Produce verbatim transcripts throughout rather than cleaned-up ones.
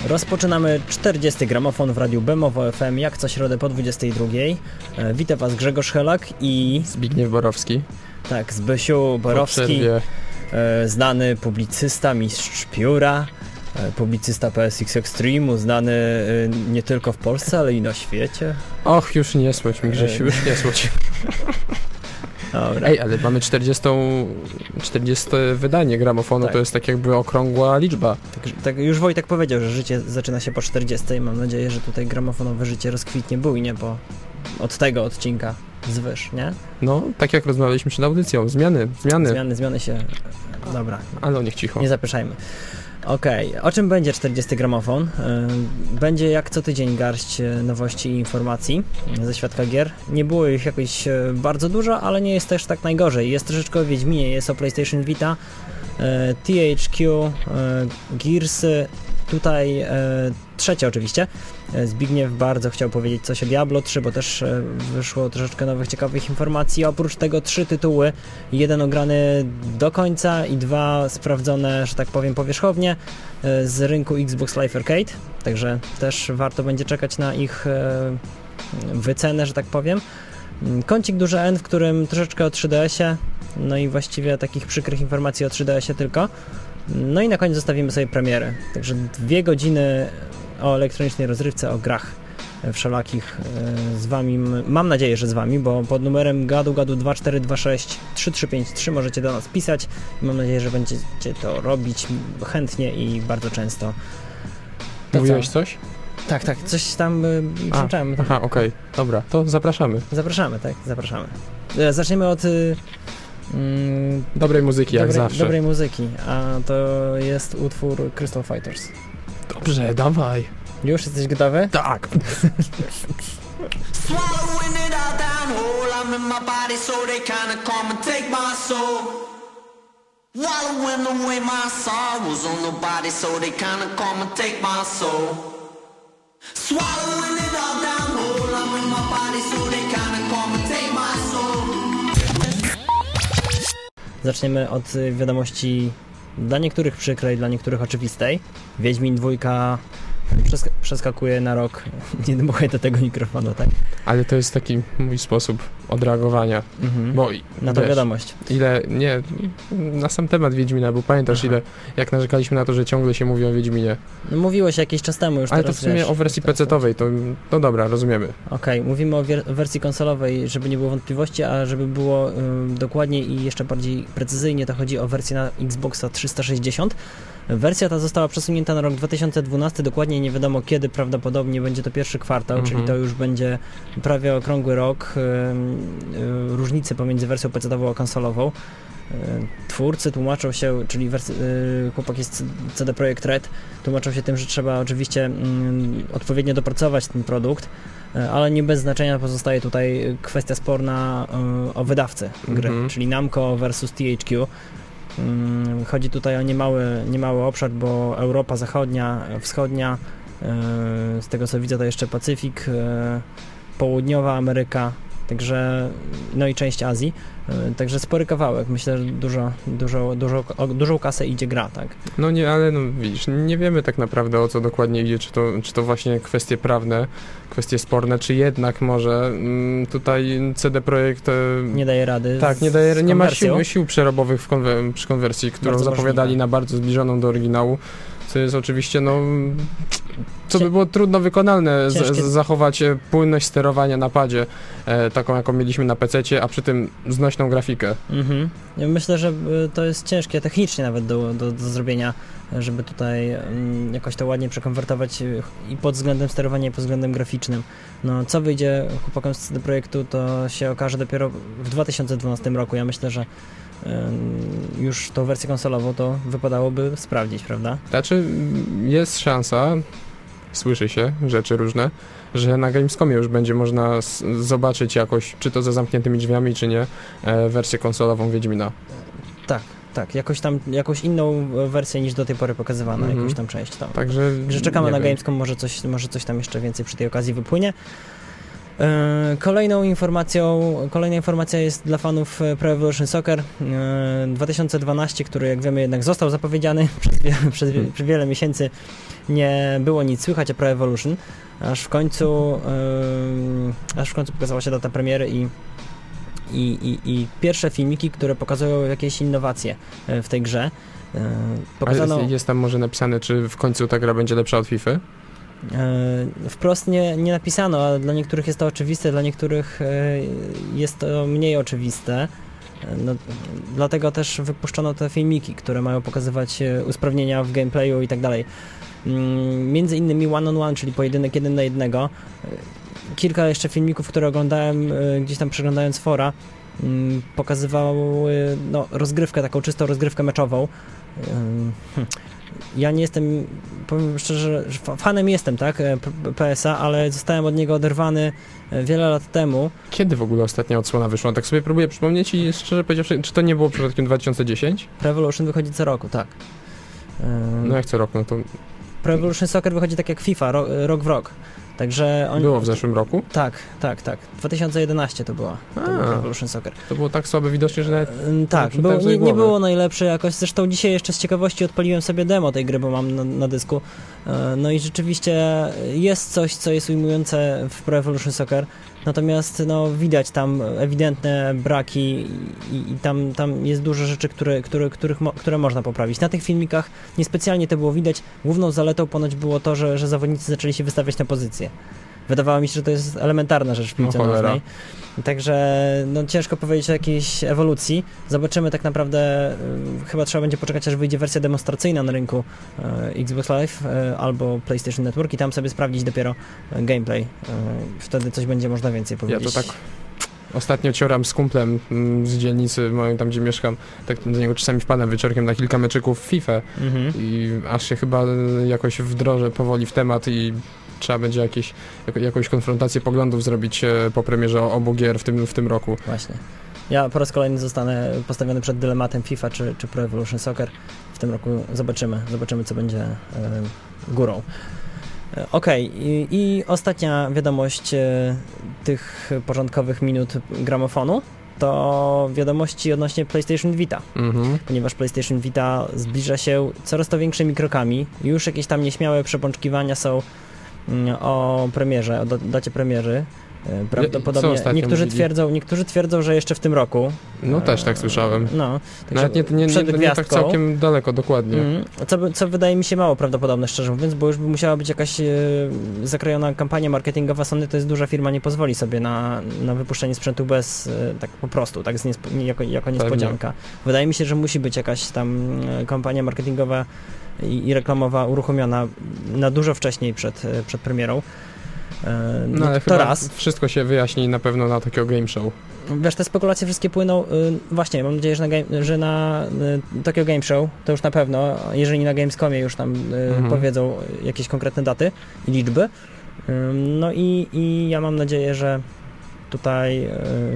Rozpoczynamy czterdziesty gramofon w Radiu Bemowo F M, jak co środę po dwudziestej drugiej. Witam Was Grzegorz Helak i... Zbigniew Borowski. Tak, Zbysiu Borowski, znany publicysta, mistrz pióra, publicysta P S X Extreme, znany nie tylko w Polsce, ale i na świecie. Och, już nie słysz mi, Grzesiu, już nie słysz. Dobra. Ej, ale mamy czterdzieste wydanie gramofonu, tak. To jest tak jakby okrągła liczba. Tak, tak już Wojtek powiedział, że życie zaczyna się po czterdziestej. Mam nadzieję, że tutaj gramofonowe życie rozkwitnie bujnie, bo od tego odcinka zwyż, nie? No, tak jak rozmawialiśmy przed audycją, zmiany, zmiany. Zmiany, zmiany się... Dobra. Ale niech cicho. Nie zapieszajmy. Okej, okay. O czym będzie czterdziesty gramofon? Będzie jak co tydzień garść nowości i informacji ze świata gier. Nie było ich jakoś bardzo dużo, ale nie jest też tak najgorzej. Jest troszeczkę o Wiedźminie, jest o PlayStation Vita, T H Q, Gearsy, tutaj trzecie oczywiście. Zbigniew bardzo chciał powiedzieć coś o Diablo trzy, bo też wyszło troszeczkę nowych, ciekawych informacji. Oprócz tego trzy tytuły, jeden ograny do końca i dwa sprawdzone, że tak powiem, powierzchownie z rynku Xbox Live Arcade, także też warto będzie czekać na ich wycenę, że tak powiem. Kącik duży N, w którym troszeczkę o trzy D S ie, no i właściwie takich przykrych informacji o trzy D S ie tylko. No i na koniec zostawimy sobie premiery. Także dwie godziny o elektronicznej rozrywce, o grach wszelakich z Wami, mam nadzieję, że z Wami, bo pod numerem gadu gadu dwa cztery dwa sześć trzy trzy pięć trzy możecie do nas pisać i mam nadzieję, że będziecie to robić chętnie i bardzo często. To Mówiłeś co? coś? Tak, tak, coś tam y, przeczytałem. Aha, okej, okay. Dobra, to zapraszamy. Zapraszamy, tak, zapraszamy. Zaczniemy od... Y, Mm, dobrej muzyki, jak dobrej, zawsze. Dobrej muzyki, a to jest utwór Crystal Fighters. Dobrze, dawaj. Już jesteś gotowy? Tak. Zaczniemy od wiadomości dla niektórych przykrej, dla niektórych oczywistej. Wiedźmin dwójka przesk- przeskakuje na rok. Nie dmuchaj do tego mikrofonu, tak? Ale to jest taki mój sposób odreagowania. Mhm. Bo na to wiesz, wiadomość. Ile, nie, na sam temat Wiedźmina, bo pamiętasz Aha. ile, jak narzekaliśmy na to, że ciągle się mówi o Wiedźminie. No mówiło się jakiś czas temu już. Ale teraz, to w sumie wiesz, o wersji pecetowej, to no dobra, rozumiemy. Okej, okay, mówimy o wier- wersji konsolowej, żeby nie było wątpliwości, a żeby było ym, dokładniej i jeszcze bardziej precyzyjnie, to chodzi o wersję na Xboxa trzysta sześćdziesiąt. Wersja ta została przesunięta na rok dwa tysiące dwunasty, dokładnie nie wiadomo kiedy, prawdopodobnie będzie to pierwszy kwartał, mhm. czyli to już będzie prawie okrągły rok y, y, różnicy pomiędzy wersją pecetową a konsolową. Y, twórcy tłumaczą się, czyli wersy, y, chłopaki z C D Projekt Red tłumaczą się tym, że trzeba oczywiście y, odpowiednio dopracować ten produkt, y, ale nie bez znaczenia pozostaje tutaj kwestia sporna y, o wydawcę gry, mhm. czyli Namco versus T H Q. Chodzi tutaj o niemały, niemały obszar, bo Europa Zachodnia, Wschodnia, z tego co widzę to jeszcze Pacyfik, Południowa Ameryka, także no i część Azji, także spory kawałek, myślę, że dużo, dużo, dużo, o dużą kasę idzie gra, tak? No nie, ale no widzisz, nie wiemy tak naprawdę o co dokładnie idzie, czy to, czy to właśnie kwestie prawne, kwestie sporne, czy jednak może mm, tutaj C D Projekt... Nie daje rady Tak, nie daje, nie ma sił, sił przerobowych w konwer- przy konwersji, którą bardzo zapowiadali możliwe. Na bardzo zbliżoną do oryginału, co jest oczywiście, no... Co by było trudno wykonalne, z, zachować płynność sterowania na padzie, e, taką jaką mieliśmy na pececie, a przy tym znośną grafikę. Mhm. Ja myślę, że to jest ciężkie technicznie nawet do, do, do zrobienia, żeby tutaj um, jakoś to ładnie przekonwertować i pod względem sterowania, i pod względem graficznym. No, co wyjdzie chłopakom z C D Projektu, to się okaże dopiero w dwa tysiące dwunastym roku. Ja myślę, że już tą wersję konsolową to wypadałoby sprawdzić, prawda? Znaczy jest szansa, słyszy się rzeczy różne, że na Gamescomie już będzie można s- zobaczyć jakoś, czy to za zamkniętymi drzwiami, czy nie, e, wersję konsolową Wiedźmina. Tak, tak, jakoś tam, jakąś inną wersję niż do tej pory pokazywano, mm-hmm. jakąś tam część tam. Także że czekamy na Gamescom, może coś, może coś tam jeszcze więcej przy tej okazji wypłynie. Kolejną informacją, kolejna informacja jest dla fanów Pro Evolution Soccer dwa tysiące dwanaście, który jak wiemy jednak został zapowiedziany przez, przez, przez wiele miesięcy. Nie było nic słychać o Pro Evolution, aż w końcu yy, aż w końcu pokazała się data premiery i, i, i, i pierwsze filmiki, które pokazują jakieś innowacje w tej grze. Yy, pokazano... jest, jest tam może napisane, czy w końcu ta gra będzie lepsza od FIFA? Yy, wprost nie, nie napisano, ale dla niektórych jest to oczywiste, dla niektórych yy, jest to mniej oczywiste. No, dlatego też wypuszczono te filmiki, które mają pokazywać usprawnienia w gameplayu i tak dalej. Między innymi one on one, czyli pojedynek jeden na jednego. Kilka jeszcze filmików, które oglądałem gdzieś tam przeglądając fora, pokazywały no, rozgrywkę, taką czystą rozgrywkę meczową. Ja nie jestem, powiem szczerze, że fanem jestem, tak, P S a, ale zostałem od niego oderwany wiele lat temu. Kiedy w ogóle ostatnia odsłona wyszła? Tak sobie próbuję przypomnieć i szczerze powiedziawszy, czy to nie było przypadkiem dwa tysiące dziesięć? Pro Evolution wychodzi co roku, tak. No jak co roku, no to... Pro Evolution Soccer wychodzi tak jak FIFA, ro, rok w rok. Także oni... Było w zeszłym roku? Tak, tak, tak. dwa tysiące jedenaście to była. To był Pro Evolution Soccer. To było tak słabe widocznie, że nawet... Tak, było, nie, nie było najlepsze jakoś. Zresztą dzisiaj jeszcze z ciekawości odpaliłem sobie demo tej gry, bo mam na, na dysku. No i rzeczywiście jest coś, co jest ujmujące w Pro Evolution Soccer. Natomiast no, widać tam ewidentne braki i, i tam, tam jest dużo rzeczy, które, które, których mo, które można poprawić. Na tych filmikach niespecjalnie to było widać. Główną zaletą ponoć było to, że, że zawodnicy zaczęli się wystawiać na pozycję. Wydawało mi się, że to jest elementarna rzecz w piłce no, nożnej. Także no, ciężko powiedzieć o jakiejś ewolucji. Zobaczymy tak naprawdę, y, chyba trzeba będzie poczekać, aż wyjdzie wersja demonstracyjna na rynku y, Xbox Live y, albo PlayStation Network i tam sobie sprawdzić dopiero y, gameplay. Y, wtedy coś będzie można więcej powiedzieć. Ja to tak ostatnio cioram z kumplem mm, z dzielnicy mojej, tam gdzie mieszkam, tak do niego czasami wpadam wieczorkiem na kilka meczyków w FIFA mhm. i aż się chyba jakoś wdrożę powoli w temat i trzeba będzie jakieś, jak, jakąś konfrontację poglądów zrobić e, po premierze obu gier w tym, w tym roku. Właśnie. Ja po raz kolejny zostanę postawiony przed dylematem FIFA czy, czy Pro Evolution Soccer. W tym roku zobaczymy, zobaczymy co będzie e, górą. E, Okej, okay. I, i ostatnia wiadomość e, tych porządkowych minut gramofonu to wiadomości odnośnie PlayStation Vita, mhm. ponieważ PlayStation Vita zbliża się coraz to większymi krokami. Już jakieś tam nieśmiałe przepączkiwania są o premierze, o dacie premiery. Prawdopodobnie niektórzy twierdzą, niektórzy twierdzą, że jeszcze w tym roku. No też tak słyszałem. No, nawet nie, nie, nie, nie tak całkiem daleko, dokładnie. Mm, co, co wydaje mi się mało prawdopodobne, szczerze mówiąc, bo już by musiała być jakaś e, zakrojona kampania marketingowa. Sony to jest duża firma, nie pozwoli sobie na, na wypuszczenie sprzętu bez, e, tak po prostu, tak z niespo, jako, jako niespodzianka. Pewnie. Wydaje mi się, że musi być jakaś tam kampania marketingowa i, i reklamowa uruchomiona na dużo wcześniej przed, przed premierą. No, no ale to raz. Wszystko się wyjaśni na pewno na takiego game show. Wiesz, te spekulacje wszystkie płyną, y, właśnie, mam nadzieję, że na, game, że na y, Tokyo Game Show to już na pewno, jeżeli na Gamescomie już tam y, mhm. powiedzą jakieś konkretne daty i liczby. Y, no i, i ja mam nadzieję, że tutaj y,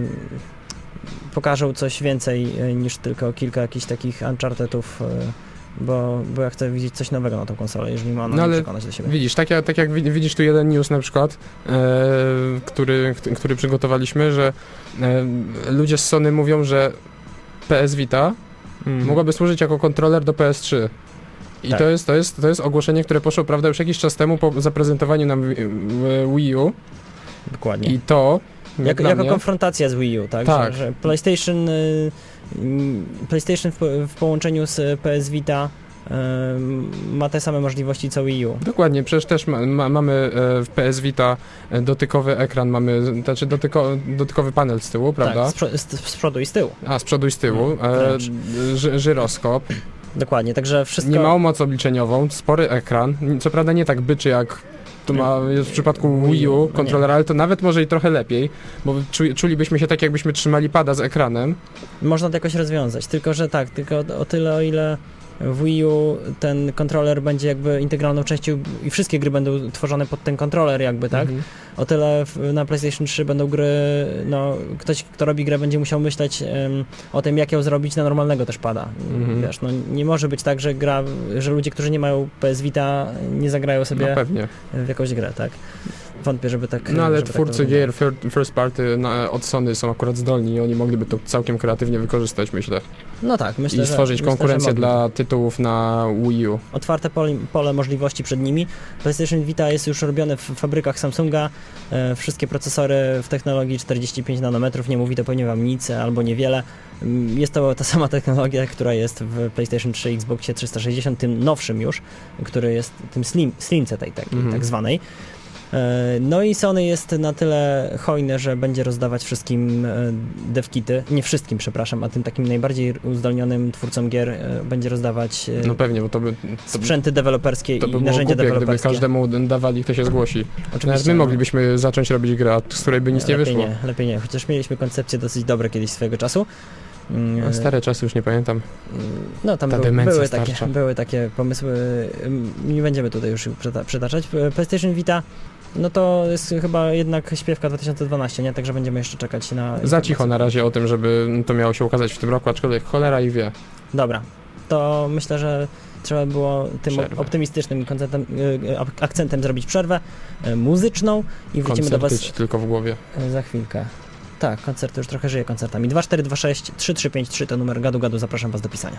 pokażą coś więcej y, niż tylko kilka jakichś takich Unchartedów, y, Bo, bo ja chcę widzieć coś nowego na tą konsolę, jeżeli ma ona no, przekonać do siebie. Widzisz, tak jak, tak jak widzisz tu jeden news na przykład, e, który, który przygotowaliśmy, że e, ludzie z Sony mówią, że P S Vita mm. mogłaby służyć jako kontroler do P S trzy. I tak. to, jest, to, jest, to jest ogłoszenie, które poszło, prawda, już jakiś czas temu po zaprezentowaniu nam Wii U. Dokładnie. I to Jak, jako mnie, konfrontacja z Wii U, tak? tak. Że, że PlayStation, y, PlayStation w, w połączeniu z P S Vita y, ma te same możliwości co Wii U. Dokładnie, przecież też ma, ma, mamy w P S Vita dotykowy ekran, mamy, znaczy dotyko, dotykowy panel z tyłu, prawda? Tak, z, przo, z, z przodu i z tyłu. A, z przodu i z tyłu, hmm, e, ży, żyroskop. Dokładnie, także wszystko... Nie ma moc obliczeniową, spory ekran, co prawda nie tak byczy jak to ma, jest w przypadku Wii U kontrolera, ale to nawet może i trochę lepiej, bo czulibyśmy się tak, jakbyśmy trzymali pada z ekranem. Można to jakoś rozwiązać, tylko że tak, tylko o tyle, o ile w Wii U ten kontroler będzie jakby integralną częścią i wszystkie gry będą tworzone pod ten kontroler jakby, tak? Mhm. O tyle w, na PlayStation trzy będą gry, no ktoś, kto robi grę, będzie musiał myśleć um, o tym, jak ją zrobić na normalnego też pada. Mhm. Wiesz, no nie może być tak, że gra, że ludzie, którzy nie mają P S Vita, nie zagrają sobie no pewnie. w jakąś grę, tak? wątpię, żeby tak... No ale żeby twórcy tak gier first party na, od Sony są akurat zdolni i oni mogliby to całkiem kreatywnie wykorzystać, myślę. No tak, myślę, I stworzyć że, konkurencję myślę, dla tytułów na Wii U. Otwarte pole, pole możliwości przed nimi. PlayStation Vita jest już robione w fabrykach Samsunga. E, wszystkie procesory w technologii czterdzieści pięć nanometrów, nie mówi to pewnie wam nic albo niewiele. Jest to ta sama technologia, która jest w PlayStation trzy, Xboxie trzysta sześćdziesiąt, tym nowszym już, który jest tym slim, slimce tej takiej, mm-hmm. tak zwanej. No i Sony jest na tyle hojne, że będzie rozdawać wszystkim devkity, nie wszystkim, przepraszam, a tym takim najbardziej uzdolnionym twórcom gier będzie rozdawać no pewnie, bo to by, to sprzęty deweloperskie to by i narzędzia głupie, deweloperskie. Gdyby każdemu dawali, kto się zgłosi. Oczywiście. Nawet my moglibyśmy zacząć robić grę, z której by nic lepiej nie wyszło. Nie, lepiej nie, chociaż mieliśmy koncepcje dosyć dobre kiedyś swojego czasu. A stare czasy już nie pamiętam. No tam był, były, takie, były takie pomysły, nie będziemy tutaj już przytaczać. PlayStation Vita, no to jest chyba jednak śpiewka dwa tysiące dwanaście, nie? Także będziemy jeszcze czekać na... Za cicho na razie o tym, żeby to miało się ukazać w tym roku, aczkolwiek cholera i wie. Dobra, to myślę, że trzeba było tym przerwę. optymistycznym koncentem, akcentem zrobić przerwę muzyczną i wrócimy do was... ci tylko w głowie. Za chwilkę. Tak, koncerty, już trochę żyję koncertami. dwa cztery dwa sześć trzy trzy pięć trzy to numer Gadu Gadu, zapraszam was do pisania.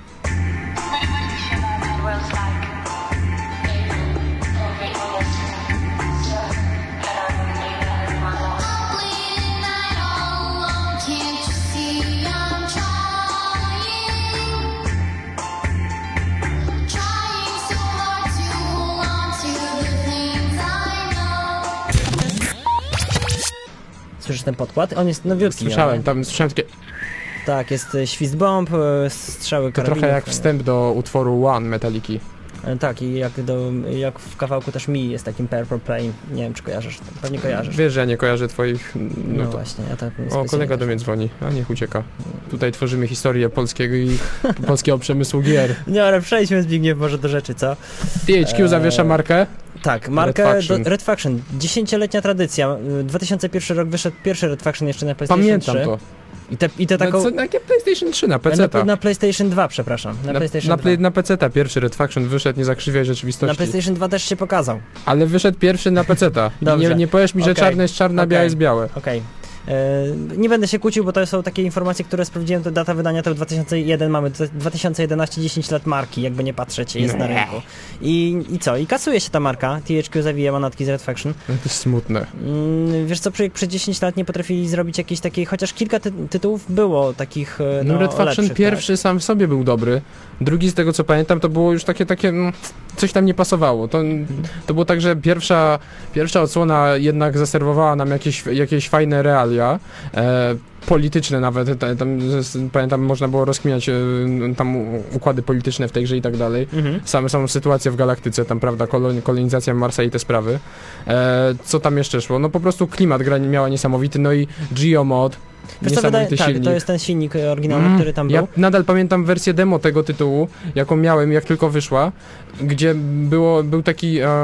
Słyszysz ten podkład? On jest nowiutki. Słyszałem, tam słyszałem takie... Tak, jest świst bomb, strzały to trochę jak wstęp do utworu One Metaliki. Tak, i jak, do, jak w kawałku też Mi jest takim Purple Plane. Nie wiem, czy kojarzysz. Pewnie kojarzysz. Wiesz, że ja nie kojarzę twoich... No, no właśnie, ja tak... O, kolega do mnie dzwoni, a niech ucieka. Tutaj tworzymy historię polskiego i polskiego przemysłu gier. Nie, ale przejdźmy, Zbigniew, może do rzeczy, co? T H Q eee... zawiesza markę? Tak, markę Red Faction. Do, Red Faction. Dziesięcioletnia tradycja. dwa tysiące pierwszy rok wyszedł pierwszy Red Faction jeszcze na PlayStation Pamiętam trzy. to. I te, i te taką... Na, na jakie PlayStation trzy? Na P C ta? Na, na PlayStation dwa, przepraszam. Na, na, PlayStation na, dwa. na P C ta pierwszy Red Faction wyszedł, nie zakrzywiaj rzeczywistości. Na PlayStation dwa też się pokazał. Ale wyszedł pierwszy na P C ta. nie, nie powiesz mi, że okay. czarne jest czarne, okay. białe jest białe. Okej. Okay. Nie będę się kłócił, bo to są takie informacje, które sprawdziłem, to data wydania to dwa tysiące jeden, mamy dwa tysiące jedenaście, dziesięć lat marki, jakby nie patrzeć, jest nie. na rynku. I, I co? I kasuje się ta marka, T H Q zawija manatki z Red Faction. To jest smutne. Wiesz co, przez, przez dziesięć lat nie potrafili zrobić jakiejś takiej, chociaż kilka ty tytułów było takich no, no Red Faction lepszych, pierwszy tak. sam w sobie był dobry, drugi z tego co pamiętam to było już takie, takie coś tam nie pasowało. To, to było tak, że pierwsza, pierwsza odsłona jednak zaserwowała nam jakieś, jakieś fajne realia, e, polityczne nawet, tam, pamiętam, można było rozkminiać tam układy polityczne w tej grze i tak dalej. Mhm. Same są sytuacje w galaktyce, tam, prawda, kolon, kolonizacja Marsa i te sprawy. E, co tam jeszcze szło? No po prostu klimat gra miała niesamowity, no i Geomod. Wiesz co, wydaje, tak, to jest ten silnik oryginalny, mm, który tam był. Ja nadal pamiętam wersję demo tego tytułu, jaką miałem, jak tylko wyszła, gdzie było, był taki, e,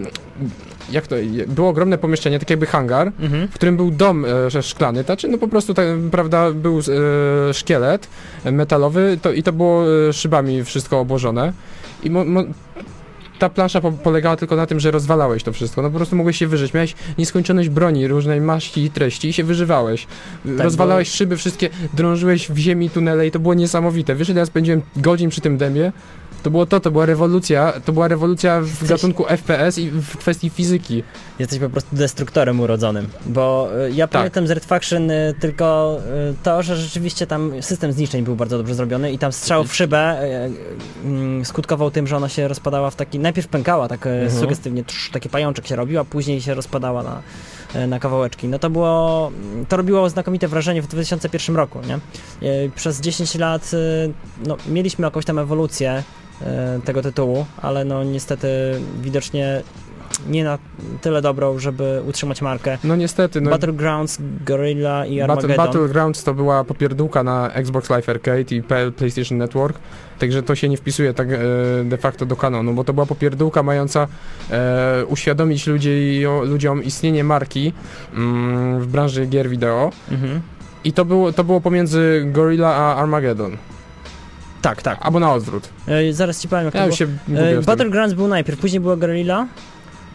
jak to, było ogromne pomieszczenie, tak jakby hangar, mm-hmm. w którym był dom e, szklany, znaczy no po prostu, tak, prawda, był e, szkielet metalowy to, i to było e, szybami wszystko obłożone i mo, mo, ta plansza po polegała tylko na tym, że rozwalałeś to wszystko. No po prostu mogłeś się wyżyć. Miałeś nieskończoność broni, różnej maści i treści i się wyżywałeś. Tak, rozwalałeś bo... szyby wszystkie, drążyłeś w ziemi tunele i to było niesamowite. Wiesz, ile ja spędziłem godzin przy tym demie? To było to, to była rewolucja, to była rewolucja w Jesteś... gatunku F P S i w kwestii fizyki. Jesteś po prostu destruktorem urodzonym, bo ja tak. pamiętam z Red Faction tylko to, że rzeczywiście tam system zniszczeń był bardzo dobrze zrobiony i tam strzał w szybę skutkował tym, że ona się rozpadała w taki, najpierw pękała tak mhm. sugestywnie, trz, taki pajączek się robił, a później się rozpadała na, na kawałeczki. No to było, to robiło znakomite wrażenie w dwa tysiące pierwszym roku, nie? Przez dziesięć lat no, mieliśmy jakąś tam ewolucję tego tytułu, ale no niestety widocznie nie na tyle dobrą, żeby utrzymać markę. No niestety. No Battlegrounds, Guerrilla i Armageddon. Battlegrounds to była popierdółka na Xbox Live Arcade i PlayStation Network, także to się nie wpisuje tak e, de facto do kanonu, bo to była popierdółka mająca e, uświadomić ludzi, o, ludziom istnienie marki mm, w branży gier wideo mhm. i to było, to było pomiędzy Guerrilla a Armageddon. Tak, tak. Albo na odwrót. E, zaraz ci powiem, jak ja to było. Się e, Battlegrounds był najpierw, później była Guerrilla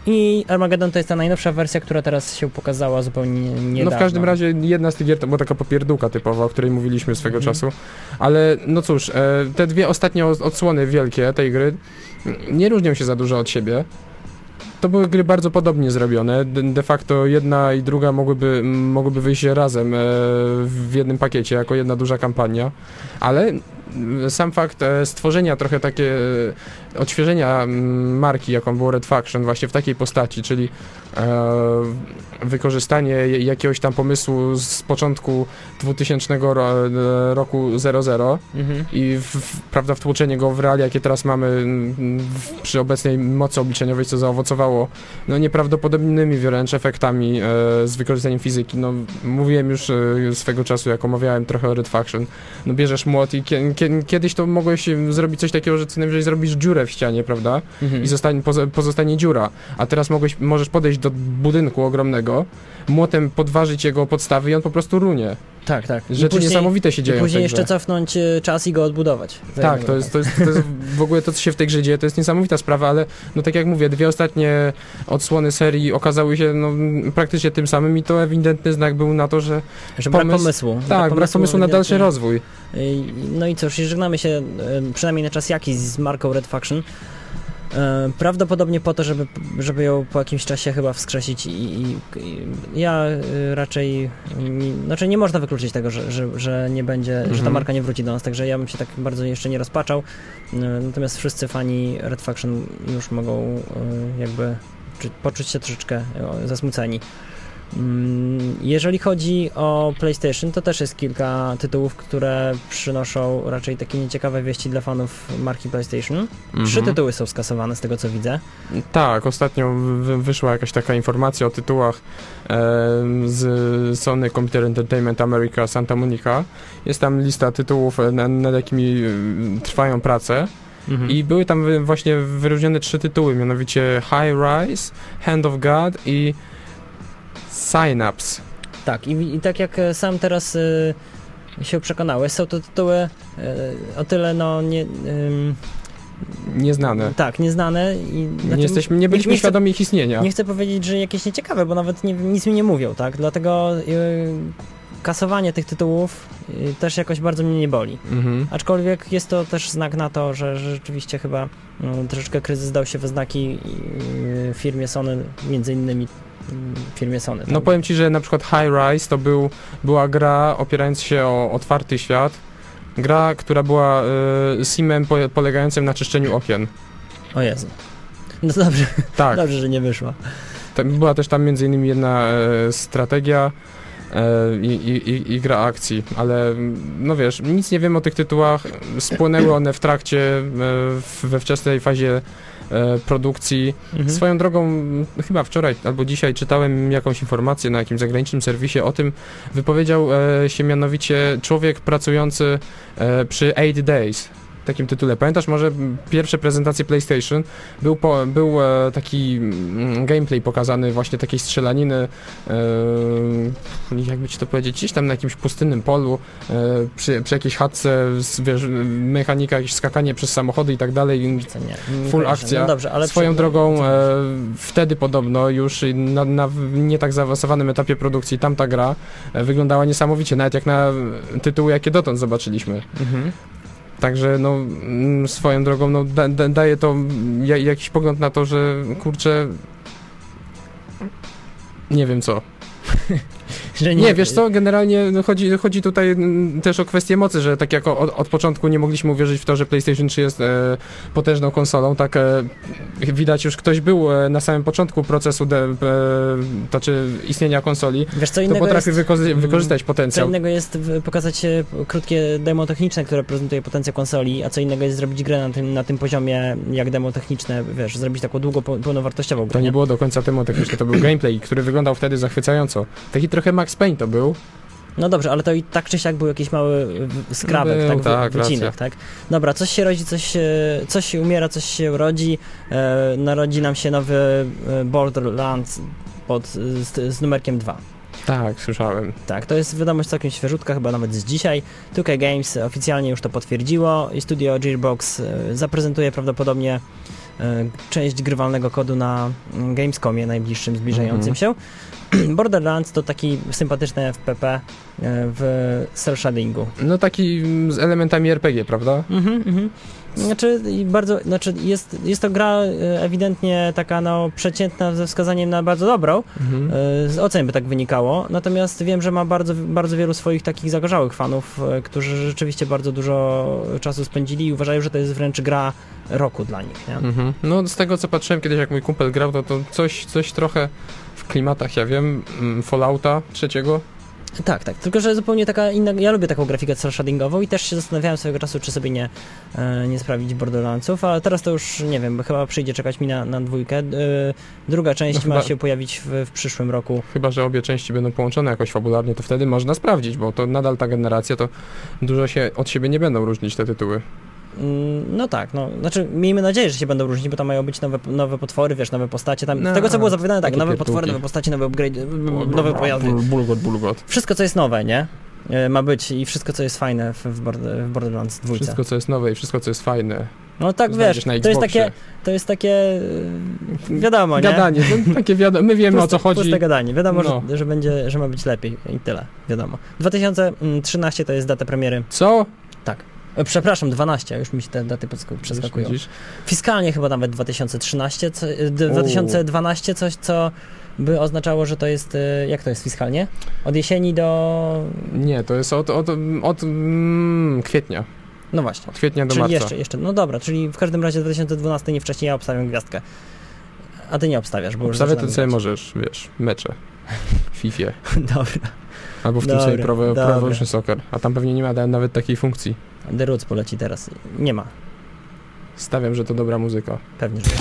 I Armageddon to jest ta najnowsza wersja, która teraz się pokazała zupełnie niedawno. No w każdym razie jedna z tych gier to była taka popierdółka typowa, o której mówiliśmy swego mm. czasu, ale no cóż, te dwie ostatnie odsłony wielkie tej gry nie różnią się za dużo od siebie. To były gry bardzo podobnie zrobione. De facto jedna i druga mogłyby, mogłyby wyjść razem w jednym pakiecie, jako jedna duża kampania, ale sam fakt stworzenia trochę takie odświeżenia marki, jaką było Red Faction właśnie w takiej postaci, czyli wykorzystanie jakiegoś tam pomysłu z początku dwutysięcznego roku zero zero mhm. i w, prawda, wtłoczenie go w realia, jakie teraz mamy w, przy obecnej mocy obliczeniowej, co zaowocowało no nieprawdopodobnymi wręcz efektami e, z wykorzystaniem fizyki. No, mówiłem już e, swego czasu, jak omawiałem trochę o Red Faction, no bierzesz młot i kie, kie, kiedyś to mogłeś zrobić coś takiego, że co najwyżej zrobisz dziurę w ścianie, prawda? Mhm. I zostanie, poza, pozostanie dziura. A teraz mogłeś, możesz podejść do budynku ogromnego, młotem podważyć jego podstawy i on po prostu runie. Tak, tak. Rzeczy później, niesamowite się dzieją. I później jeszcze cofnąć czas i go odbudować. Tak, to jest, to, jest, to jest w ogóle to, co się w tej grze dzieje, to jest niesamowita sprawa, ale no tak jak mówię, dwie ostatnie odsłony serii okazały się no, praktycznie tym samym i to ewidentny znak był na to, że... Że brak pomysł, pomysłu. Tak, brak pomysłu, brak pomysłu na dalszy rozwój. No i cóż, żegnamy się przynajmniej na czas jakiś z marką Red Faction. E, prawdopodobnie po to, żeby, żeby ją po jakimś czasie chyba wskrzesić i, i, i ja y, raczej mi, znaczy nie można wykluczyć tego, że, że, że nie będzie, mhm. że ta marka nie wróci do nas, także ja bym się tak bardzo jeszcze nie rozpaczał, e, natomiast wszyscy fani Red Faction już mogą e, jakby czy, poczuć się troszeczkę e, zasmuceni. Jeżeli chodzi o PlayStation, to też jest kilka tytułów, które przynoszą raczej takie nieciekawe wieści dla fanów marki PlayStation. Mhm. Trzy tytuły są skasowane z tego, co widzę. Tak, ostatnio wyszła jakaś taka informacja o tytułach e, z Sony Computer Entertainment America Santa Monica. Jest tam lista tytułów, nad, nad jakimi trwają prace. Mhm. I były tam właśnie wyróżnione trzy tytuły, mianowicie High Rise, Hand of God i Synapse. Tak, i, i tak jak sam teraz y, się przekonałeś, są to tytuły y, o tyle no nie... Y, nieznane. Tak, nieznane. I, znaczy, nie, jesteśmy, nie byliśmy nie, nie świadomi chcę, ich istnienia. Nie chcę powiedzieć, że jakieś nieciekawe, bo nawet nie, nic mi nie mówią, tak? Dlatego y, kasowanie tych tytułów y, też jakoś bardzo mnie nie boli. Mhm. Aczkolwiek jest to też znak na to, że, że rzeczywiście chyba y, troszeczkę kryzys dał się we znaki y, firmie Sony, między innymi firmie Sony. Tak? No powiem Ci, że na przykład High Rise to był, była gra opierając się o otwarty świat, gra, która była y, simem po, polegającym na czyszczeniu okien. O Jezu. No dobrze, tak. Dobrze, że nie wyszła. Była też tam między innymi jedna y, strategia y, i, i, i gra akcji, ale no wiesz, nic nie wiem o tych tytułach, spłynęły one w trakcie, y, we wczesnej fazie produkcji. Mhm. Swoją drogą, chyba wczoraj albo dzisiaj czytałem jakąś informację na jakimś zagranicznym serwisie o tym, wypowiedział e, się mianowicie człowiek pracujący e, przy eight days. Takim tytule. Pamiętasz może pierwsze prezentacje PlayStation? Był, po, był e, taki mm, gameplay pokazany właśnie takiej strzelaniny, e, jakby ci to powiedzieć, gdzieś tam na jakimś pustynnym polu, e, przy, przy jakiejś chatce, wiesz, mechanika, jakieś skakanie przez samochody i tak dalej. Full akcja. No dobrze, ale swoją przy... drogą e, wtedy podobno już na, na nie tak zaawansowanym etapie produkcji tamta gra e, wyglądała niesamowicie, nawet jak na tytuły, jakie dotąd zobaczyliśmy. Mhm. Także no swoją drogą no, da, da, daje to ja, jakiś pogląd na to, że kurczę nie wiem co. Że nie, nie, wiesz co, generalnie chodzi, chodzi tutaj też o kwestię mocy, że tak jak od, od początku nie mogliśmy uwierzyć w to, że PlayStation trzy jest e, potężną konsolą, tak e, widać już ktoś był e, na samym początku procesu de, e, to, czy istnienia konsoli, wiesz, co to potrafi jest, wyko- wykorzystać potencjał. Co innego jest pokazać krótkie demo techniczne, które prezentuje potencjał konsoli, a co innego jest zrobić grę na tym, na tym poziomie jak demo techniczne, wiesz, zrobić taką długo pełnowartościową grę. To nie było do końca demo techniczne, to był gameplay, który wyglądał wtedy zachwycająco. Taki trochę Max Payne to był. No dobrze, ale to i tak czy siak był jakiś mały skrawek, był, tak, tak, wycinek, tak? Dobra, coś się rodzi, coś, coś się umiera, coś się rodzi, e, narodzi nam się nowy Borderlands pod, z, z numerkiem dwa. Tak, słyszałem. Tak, to jest wiadomość całkiem świeżutka, chyba nawet z dzisiaj. two K Games oficjalnie już to potwierdziło i studio Gearbox zaprezentuje prawdopodobnie część grywalnego kodu na Gamescomie najbliższym, zbliżającym mm-hmm. się. Borderlands to taki sympatyczny F P P w cel shadingu. No taki z elementami R P G, prawda? Mhm, mhm. Znaczy, bardzo, znaczy jest, jest to gra ewidentnie taka no, przeciętna ze wskazaniem na bardzo dobrą. Mhm. Z ocen by tak wynikało. Natomiast wiem, że ma bardzo, bardzo wielu swoich takich zagorzałych fanów, którzy rzeczywiście bardzo dużo czasu spędzili i uważają, że to jest wręcz gra roku dla nich. Nie? Mhm. No z tego co patrzyłem kiedyś, jak mój kumpel grał, to, to coś, coś trochę w klimatach, ja wiem, Fallouta trzeciego. Tak, tak, tylko że zupełnie taka inna, ja lubię taką grafikę cel shadingową i też się zastanawiałem swojego czasu, czy sobie nie, e, nie sprawić Borderlandsów, ale teraz to już nie wiem, bo chyba przyjdzie czekać mi na, na dwójkę. E, druga część no ma chyba, się pojawić w, w przyszłym roku. Chyba że obie części będą połączone jakoś fabularnie, to wtedy można sprawdzić, bo to nadal ta generacja, to dużo się od siebie nie będą różnić te tytuły. No tak, no, znaczy miejmy nadzieję, że się będą różnić, bo tam mają być nowe, nowe potwory, wiesz, nowe postacie, tam, no, z tego co było zapowiadane, tak, nowe potwory, nowe postacie, nowe upgrade, nowe pojazdy. Bulgot, bulgot. Wszystko co jest nowe, nie? Ma być i wszystko co jest fajne w, w Borderlands dwa. Wszystko co jest nowe i wszystko co jest fajne. No tak, wiesz, to jest takie, to jest takie, wiadomo, nie? Gadanie, no, takie wiadomo, my wiemy puste, o co chodzi. Puste gadanie, wiadomo, no. że, że będzie, że ma być lepiej i tyle, wiadomo. dwa tysiące trzynaście to jest data premiery. Co? Tak. Przepraszam, dwanaście, już mi się te daty przeskakują. Fiskalnie chyba nawet dwa tysiące trzynaście, co, dwa tysiące dwanaście, coś co by oznaczało, że to jest, jak to jest fiskalnie? Od jesieni do... Nie, to jest od, od, od mm, kwietnia. No właśnie. Od kwietnia do czyli marca. Jeszcze, jeszcze, no dobra, czyli w każdym razie dwa tysiące dwunasty, nie wcześniej ja obstawiam gwiazdkę. A ty nie obstawiasz, bo Obstawię już to sobie możesz, wiesz, mecze w Fifie. Dobra. Albo w tym sobie Pro Evolution Soccer, a tam pewnie nie ma nawet takiej funkcji. The Roots poleci teraz. Nie ma. Stawiam, że to dobra muzyka. Pewnie, że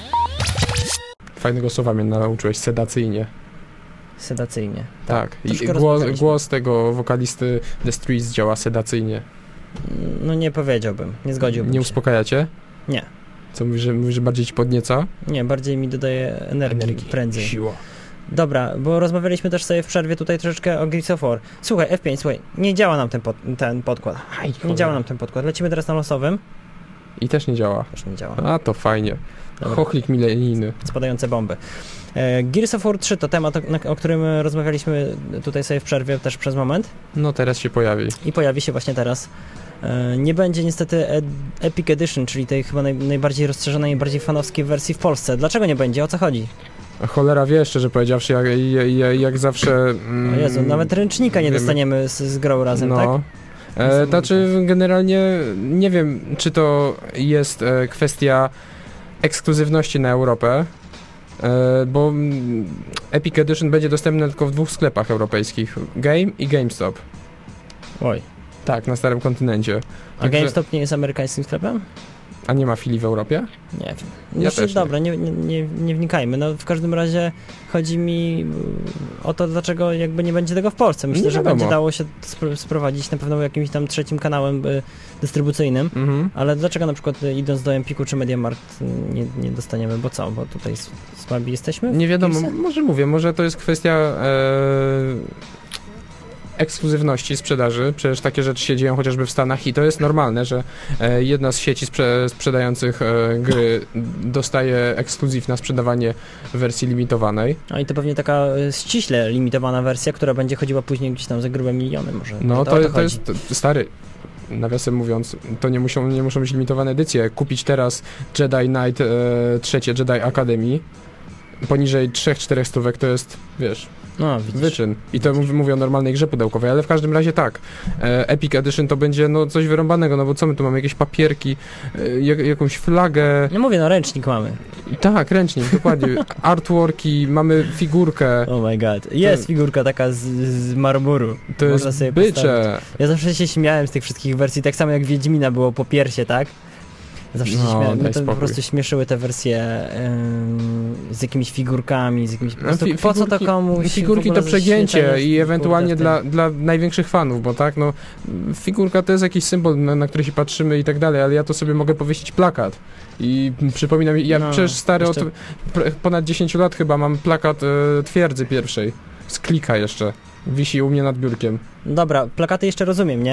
Fajnego słowa mnie nauczyłeś, sedacyjnie. Sedacyjnie. Tak, tak. I głos, głos tego wokalisty The Streets działa sedacyjnie. No nie powiedziałbym, nie zgodziłbym Nie się. uspokaja cię? Nie. Co, mówisz, że, mówisz, że bardziej ci podnieca? Nie, bardziej mi dodaje energii, energii prędzej. Siła. Dobra, bo rozmawialiśmy też sobie w przerwie tutaj troszeczkę o Gears of War. Słuchaj, F pięć, słuchaj, nie działa nam ten, pod, ten podkład. Aj, nie cholera. działa nam ten podkład. Lecimy teraz na losowym. I też nie działa. Też nie działa. A, to fajnie. Dobra. Chochlik milenijny. Spadające bomby. E, Gears of War trzy to temat, o, o którym rozmawialiśmy tutaj sobie w przerwie też przez moment. No teraz się pojawi. I pojawi się właśnie teraz. E, nie będzie niestety e, Epic Edition, czyli tej chyba naj, najbardziej rozszerzonej, najbardziej fanowskiej wersji w Polsce. Dlaczego nie będzie? O co chodzi? Cholera wie, szczerze powiedziawszy, jak, jak, jak zawsze... Mm, o Jezu, nawet ręcznika nie wiemy. dostaniemy z, z grą razem, no. tak? E, znaczy generalnie nie wiem, czy to jest e, kwestia ekskluzywności na Europę, e, bo mm, Epic Edition będzie dostępny tylko w dwóch sklepach europejskich, Game i GameStop. Oj. Tak, na starym kontynencie. A Także... GameStop nie jest amerykańskim sklepem? A nie ma filii w Europie? Nie wiem. Ja znaczy, dobra, nie. Nie, nie, nie wnikajmy. No w każdym razie chodzi mi o to, dlaczego jakby nie będzie tego w Polsce. Myślę, że będzie dało się spro- sprowadzić na pewno jakimś tam trzecim kanałem y, dystrybucyjnym, mhm. ale dlaczego na przykład y, idąc do Empiku czy MediaMarkt y, nie, nie dostaniemy, bo co? Bo tutaj słabi jesteśmy? Nie wiadomo, m- może mówię, może to jest kwestia e- ekskluzywności sprzedaży. Przecież takie rzeczy się dzieją chociażby w Stanach i to jest normalne, że e, jedna z sieci sprze- sprzedających e, gry dostaje ekskluzyw na sprzedawanie w wersji limitowanej. No i to pewnie taka e, ściśle limitowana wersja, która będzie chodziła później gdzieś tam za grube miliony może. No to, to, to, to jest to, stary. Nawiasem mówiąc, to nie muszą, nie muszą być limitowane edycje. Kupić teraz Jedi Knight e, trzecie Jedi Academy poniżej trzech czterech stówek to jest, wiesz, no, wyczyn. I to mów, mówię o normalnej grze pudełkowej, ale w każdym razie tak. E, Epic Edition to będzie no coś wyrąbanego, no bo co my tu mamy? Jakieś papierki, e, jak, jakąś flagę. No mówię, no ręcznik mamy. Tak, ręcznik, dokładnie. Artworki, mamy figurkę. Oh my god. Jest to, figurka taka z, z marmuru. To Można jest sobie bycze. Postawić. Ja zawsze się śmiałem z tych wszystkich wersji, tak samo jak Wiedźmina było po piersie, tak? Zawsze się no, śmiałem, no to po prostu śmieszyły te wersje yy, z jakimiś figurkami, z jakimiś... Po, prostu, no, fi- po co to komuś... Figurki to przegięcie i ewentualnie dla, dla największych fanów, bo tak, no figurka to jest jakiś symbol, na, na który się patrzymy i tak dalej, ale ja to sobie mogę powiesić plakat i przypominam, ja no, przecież stary jeszcze... od ponad dziesięć lat chyba mam plakat e, twierdzy pierwszej, z Klika jeszcze, wisi u mnie nad biurkiem. Dobra, plakaty jeszcze rozumiem, nie?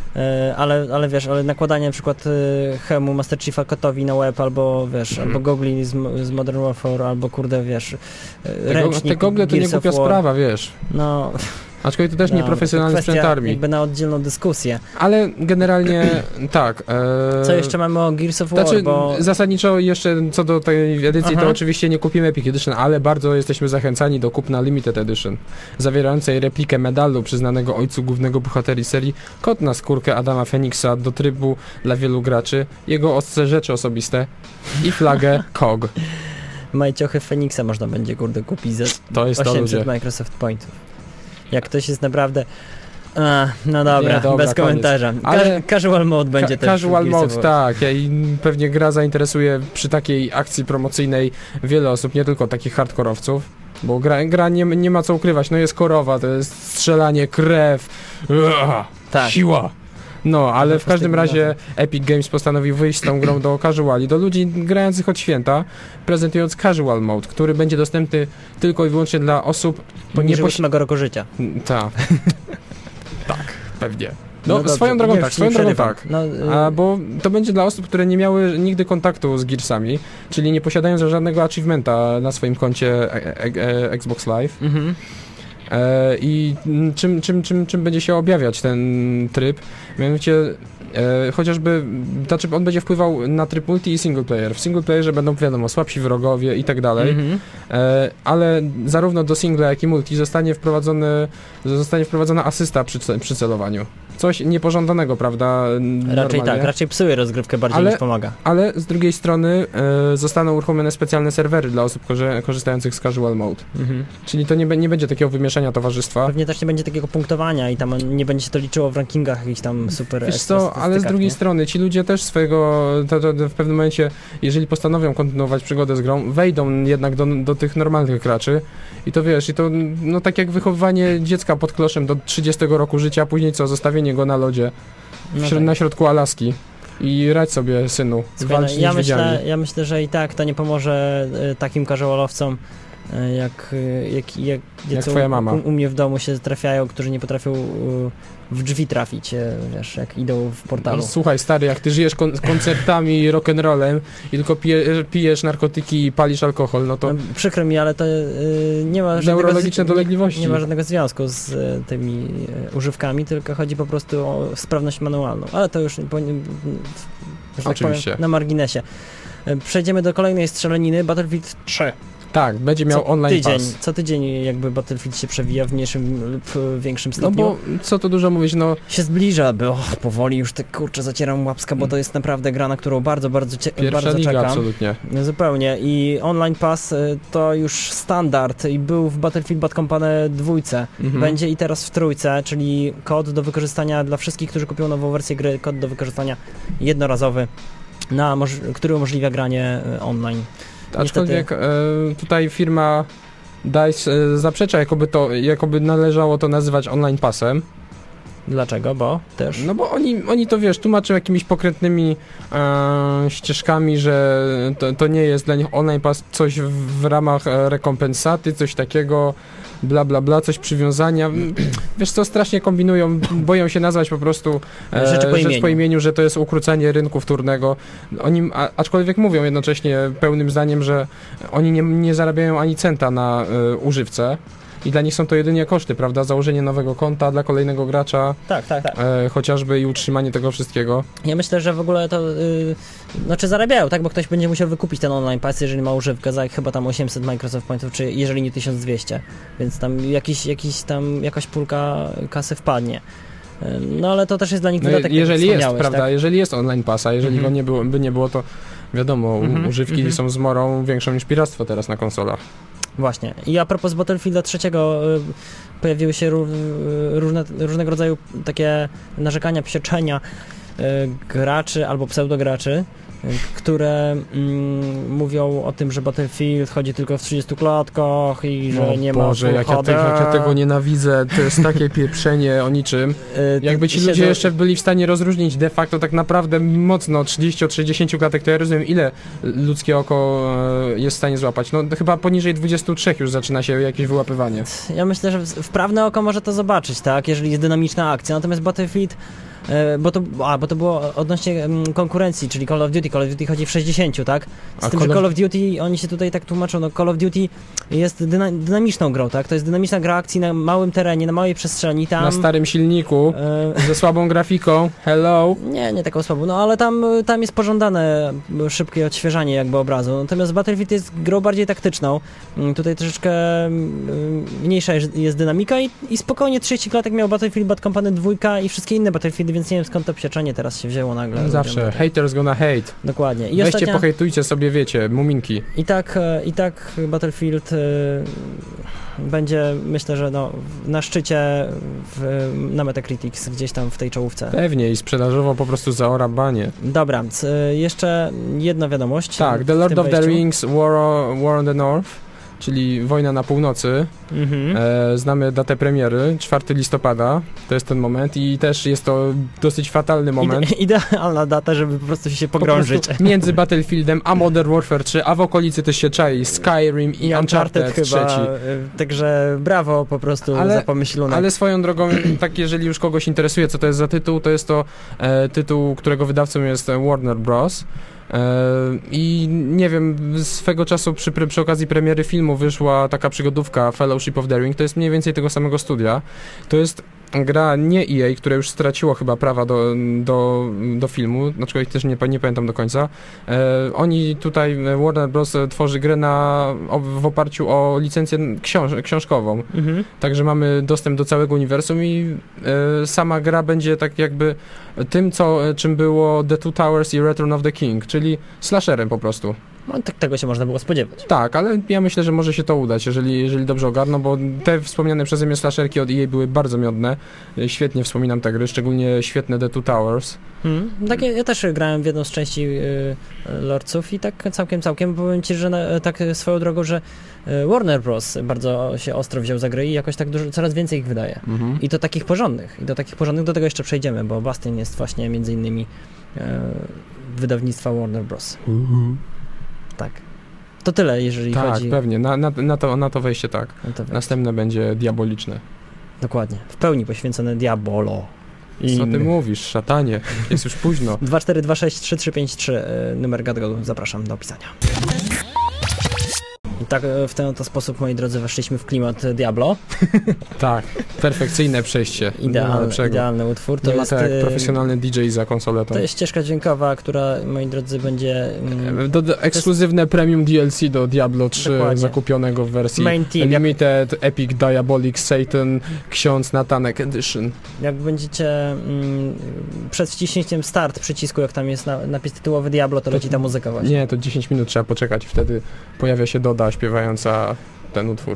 ale, ale wiesz, ale nakładanie na przykład hełmu Master Chiefa kotowi na łeb, albo wiesz, mm. albo gogli z, z Modern Warfare, albo kurde, wiesz, ręcznik. Te gogle to nie głupia sprawa, wiesz. No... Aczkolwiek to też no, nieprofesjonalny sprzęt armii. Jakby na oddzielną dyskusję. Ale generalnie tak. E... Co jeszcze mamy o Gears of War? Znaczy, bo... zasadniczo jeszcze co do tej edycji, Aha. to oczywiście nie kupimy Epic Edition, ale bardzo jesteśmy zachęcani do kupna Limited Edition, zawierającej replikę medalu przyznanego ojcu głównego bohaterii serii, kot na skórkę Adama Feniksa do trybu dla wielu graczy, jego ostrze rzeczy osobiste i flagę K O G. Majciochy Feniksa można będzie kurde kupić za to jest osiemset to Microsoft Pointów. Jak ktoś jest naprawdę... A, no dobra, Nie, dobra, bez komentarza. Ka- ale casual mode będzie ka- też. Casual mode, tak. I pewnie gra zainteresuje przy takiej akcji promocyjnej wiele osób, nie tylko takich hardkorowców. Bo gra, gra nie, nie ma co ukrywać, no jest korowa, to jest strzelanie, krew, uah, tak. siła. No, ale w każdym razie Epic Games postanowił wyjść z tą grą do casuali, do ludzi grających od święta, prezentując casual mode, który będzie dostępny tylko i wyłącznie dla osób poniżej ósmego roku życia. Tak. Tak, pewnie. No, no swoją drogą nie, tak, swoją drogą tak. No, yy... A, bo to będzie dla osób, które nie miały nigdy kontaktu z Gearsami, czyli nie posiadają żadnego achievementa na swoim koncie e- e- e- Xbox Live. Mhm. E, I czym, czym, czym, czym będzie się objawiać ten tryb? Mianowicie e, chociażby, znaczy on będzie wpływał na tryb multi i single player. W single playerze będą, wiadomo, słabsi wrogowie i tak dalej, mm-hmm. e, ale zarówno do singla, jak i multi zostanie wprowadzony, zostanie wprowadzona asysta przy, przy celowaniu. Coś niepożądanego, prawda? Raczej normalnie. Tak, raczej psuje rozgrywkę bardziej ale, niż pomaga. Ale z drugiej strony e, zostaną uruchomione specjalne serwery dla osób korzy- korzystających z casual mode. Mhm. Czyli to nie, be- nie będzie takiego wymieszania towarzystwa. Pewnie też nie będzie takiego punktowania i tam nie będzie się to liczyło w rankingach jakichś tam super. Wiesz co, ale z drugiej nie? strony ci ludzie też swojego, to, to, to w pewnym momencie, jeżeli postanowią kontynuować przygodę z grą, wejdą jednak do, do tych normalnych graczy i to wiesz, i to no tak jak wychowywanie dziecka pod kloszem do trzydziestego roku życia, a później co, zostawienie go na lodzie w, no tak. na środku Alaski i radź sobie, synu, walcz ja myślę, ja myślę, że i tak to nie pomoże y, takim casualowcom y, jak, y, jak, jak, jak twoja mama. U, u mnie w domu się trafiają, którzy nie potrafią y, w drzwi trafić, y, wiesz, jak idą w portalu. No, słuchaj, stary, jak ty żyjesz kon- koncertami i rock'n'rollem i tylko pije, pijesz narkotyki i palisz alkohol, no to... No, przykro mi, ale to y, nie ma żadnego... Neurologiczne dolegliwości. Nie ma żadnego związku z y, tymi y, używkami, tylko chodzi po prostu o sprawność manualną, ale to już po, y, że oczywiście. Tak powiem, na marginesie. Y, przejdziemy do kolejnej strzelaniny, Battlefield trzy. Tak, będzie miał co online tydzień, pass. Co tydzień jakby Battlefield się przewija w mniejszym lub większym stopniu. No bo co tu dużo mówić, no... Się zbliża, bo oh, powoli już tak kurczę zacieram łapska, bo to jest naprawdę gra, na którą bardzo, bardzo, cie- Pierwsza bardzo liga, czekam. Absolutnie. Zupełnie i online pass to już standard i był w Battlefield Bad Company dwójce. Mhm. Będzie i teraz w trójce, czyli kod do wykorzystania dla wszystkich, którzy kupią nową wersję gry, kod do wykorzystania jednorazowy, na moż- który umożliwia granie online. Aczkolwiek e, tutaj firma DICE e, zaprzecza, jakoby, to, jakoby należało to nazywać online passem. Dlaczego? Bo też? No bo oni, oni to, wiesz, tłumaczą jakimiś pokrętnymi e, ścieżkami, że to, to nie jest dla nich online pass coś w, w ramach rekompensaty, coś takiego, bla bla bla, coś przywiązania. Wiesz co, strasznie kombinują, boją się nazwać po prostu e, rzecz, po rzecz po imieniu, że to jest ukrócenie rynku wtórnego. Oni, a, aczkolwiek mówią jednocześnie pełnym zdaniem, że oni nie, nie zarabiają ani centa na e, używce. I dla nich są to jedynie koszty, prawda? Założenie nowego konta dla kolejnego gracza. Tak, tak, tak. E, chociażby i utrzymanie tego wszystkiego. Ja myślę, że w ogóle to... Yy, znaczy zarabiają, tak? Bo ktoś będzie musiał wykupić ten online pass, jeżeli ma używkę za chyba tam osiemset Microsoft Pointów, czy jeżeli nie tysiąc dwieście. Więc tam jakiś, jakiś tam jakaś pulka kasy wpadnie. No ale to też jest dla nich dodatek. No, jeżeli jest, prawda? Tak? Jeżeli jest online pass, a jeżeli mhm. go nie było, by nie było, to wiadomo, mhm. używki mhm. są zmorą większą niż piractwo teraz na konsolach. Właśnie. I a propos Battlefielda trzeciego y, pojawiły się ró- y, różne, różnego rodzaju takie narzekania, psieczenia y, graczy albo pseudograczy, y, które y, mówią o tym, że Battlefield chodzi tylko w trzydziestu klatkach i że no nie Boże, ma jak ja, te, jak ja tego nienawidzę, to jest takie pieprzenie o niczym. Y, Jakby ci ludzie do... jeszcze byli w stanie rozróżnić de facto tak naprawdę mocno trzydzieści od sześćdziesięciu klatek, to ja rozumiem, ile ludzkie oko jest w stanie złapać. No chyba poniżej dwudziestu trzech już zaczyna się jakieś wyłapywanie. Ja myślę, że wprawne oko może to zobaczyć, tak, jeżeli jest dynamiczna akcja, natomiast Battlefield bo to, a, bo to było odnośnie konkurencji, czyli Call of Duty. Call of Duty chodzi w sześćdziesięciu, tak? Z a tym, Call że Call of Duty, oni się tutaj tak tłumaczą, no Call of Duty jest dyna, dynamiczną grą, tak? To jest dynamiczna gra akcji na małym terenie, na małej przestrzeni, tam... Na starym silniku, e... ze słabą grafiką, hello? Nie, nie taką słabą, no ale tam, tam jest pożądane szybkie odświeżanie jakby obrazu. Natomiast Battlefield jest grą bardziej taktyczną. Tutaj troszeczkę mniejsza jest dynamika i, i spokojnie trzydzieści klatek miał Battlefield Bad Company dwa i wszystkie inne Battlefieldy, więc nie wiem skąd to psieczenie teraz się wzięło nagle. Zawsze, haters gonna hate. Dokładnie. I Weźcie, ostatnia... pohejtujcie sobie, wiecie, muminki. I tak, i tak Battlefield y, będzie, myślę, że no, na szczycie w, na Metacritics, gdzieś tam w tej czołówce. Pewnie i sprzedażowo po prostu zaora banie. Dobra, y, jeszcze jedna wiadomość. Tak, The Lord of wejściu. the Rings, War, War on the North, czyli Wojna na Północy. Mhm. E, znamy datę premiery, czwartego listopada, to jest ten moment i też jest to dosyć fatalny moment. Ide- idealna data, żeby po prostu się pogrążyć. Po między Battlefieldem a Modern Warfare trzy, a w okolicy też się czai Skyrim i, I Uncharted, Uncharted chyba, trzeci. Także brawo po prostu ale, za pomyślunek. Ale swoją drogą, tak jeżeli już kogoś interesuje, co to jest za tytuł, to jest to e, tytuł, którego wydawcą jest Warner Bros. I nie wiem, swego czasu przy, przy okazji premiery filmu wyszła taka przygodówka Fellowship of the Ring, to jest mniej więcej tego samego studia. To jest gra nie E A, które już straciło chyba prawa do, do, do filmu, aczkolwiek też nie, nie pamiętam do końca. E, oni tutaj, Warner Bros. Tworzy grę na, o, w oparciu o licencję książ książkową. Mhm. Także mamy dostęp do całego uniwersum i e, sama gra będzie tak jakby tym, co, czym było The Two Towers i Return of the King, czyli slasherem po prostu. No, tak, tego się można było spodziewać. Tak, ale ja myślę, że może się to udać, jeżeli, jeżeli dobrze ogarną, bo te wspomniane przeze mnie slasherki od E A były bardzo miodne. Świetnie wspominam te gry, szczególnie świetne The Two Towers. Hmm, tak, ja, ja też grałem w jedną z części y, Lordsów i tak całkiem, całkiem powiem Ci, że na, tak swoją drogą, że y, Warner Bros. Bardzo się ostro wziął za gry i jakoś tak dużo, coraz więcej ich wydaje. Mhm. I to takich porządnych. I do takich porządnych do tego jeszcze przejdziemy, bo Bastion jest właśnie między innymi y, wydawnictwa Warner Bros. Mhm. Tak. To tyle, jeżeli tak, chodzi... Tak, pewnie. Na, na, na, to, na to wejście tak. Na to wejście. Następne będzie diaboliczne. Dokładnie. W pełni poświęcone Diabolo. I co ty mówisz, szatanie? Jest już późno. dwa cztery dwa sześć trzy trzy pięć trzy numer Gadgodu. Zapraszam do opisania. I tak w ten oto sposób, moi drodzy, weszliśmy w klimat Diablo. Tak, perfekcyjne przejście. Idealny, idealny utwór. To nie jest tak jak profesjonalny D J za konsoletą. To jest ścieżka dźwiękowa, która, moi drodzy, będzie... Mm, do, do, ekskluzywne jest... premium D L C do Diablo trzy, dokładnie. Zakupionego w wersji Main Team, Limited, jak... Epic Diabolic Satan, Ksiądz Natanek Edition. Jak będziecie mm, przed wciśnięciem start przycisku, jak tam jest na, napis tytułowy Diablo, to, to leci ta muzyka właśnie. Nie, to dziesięć minut trzeba poczekać, wtedy pojawia się Doda śpiewająca ten utwór.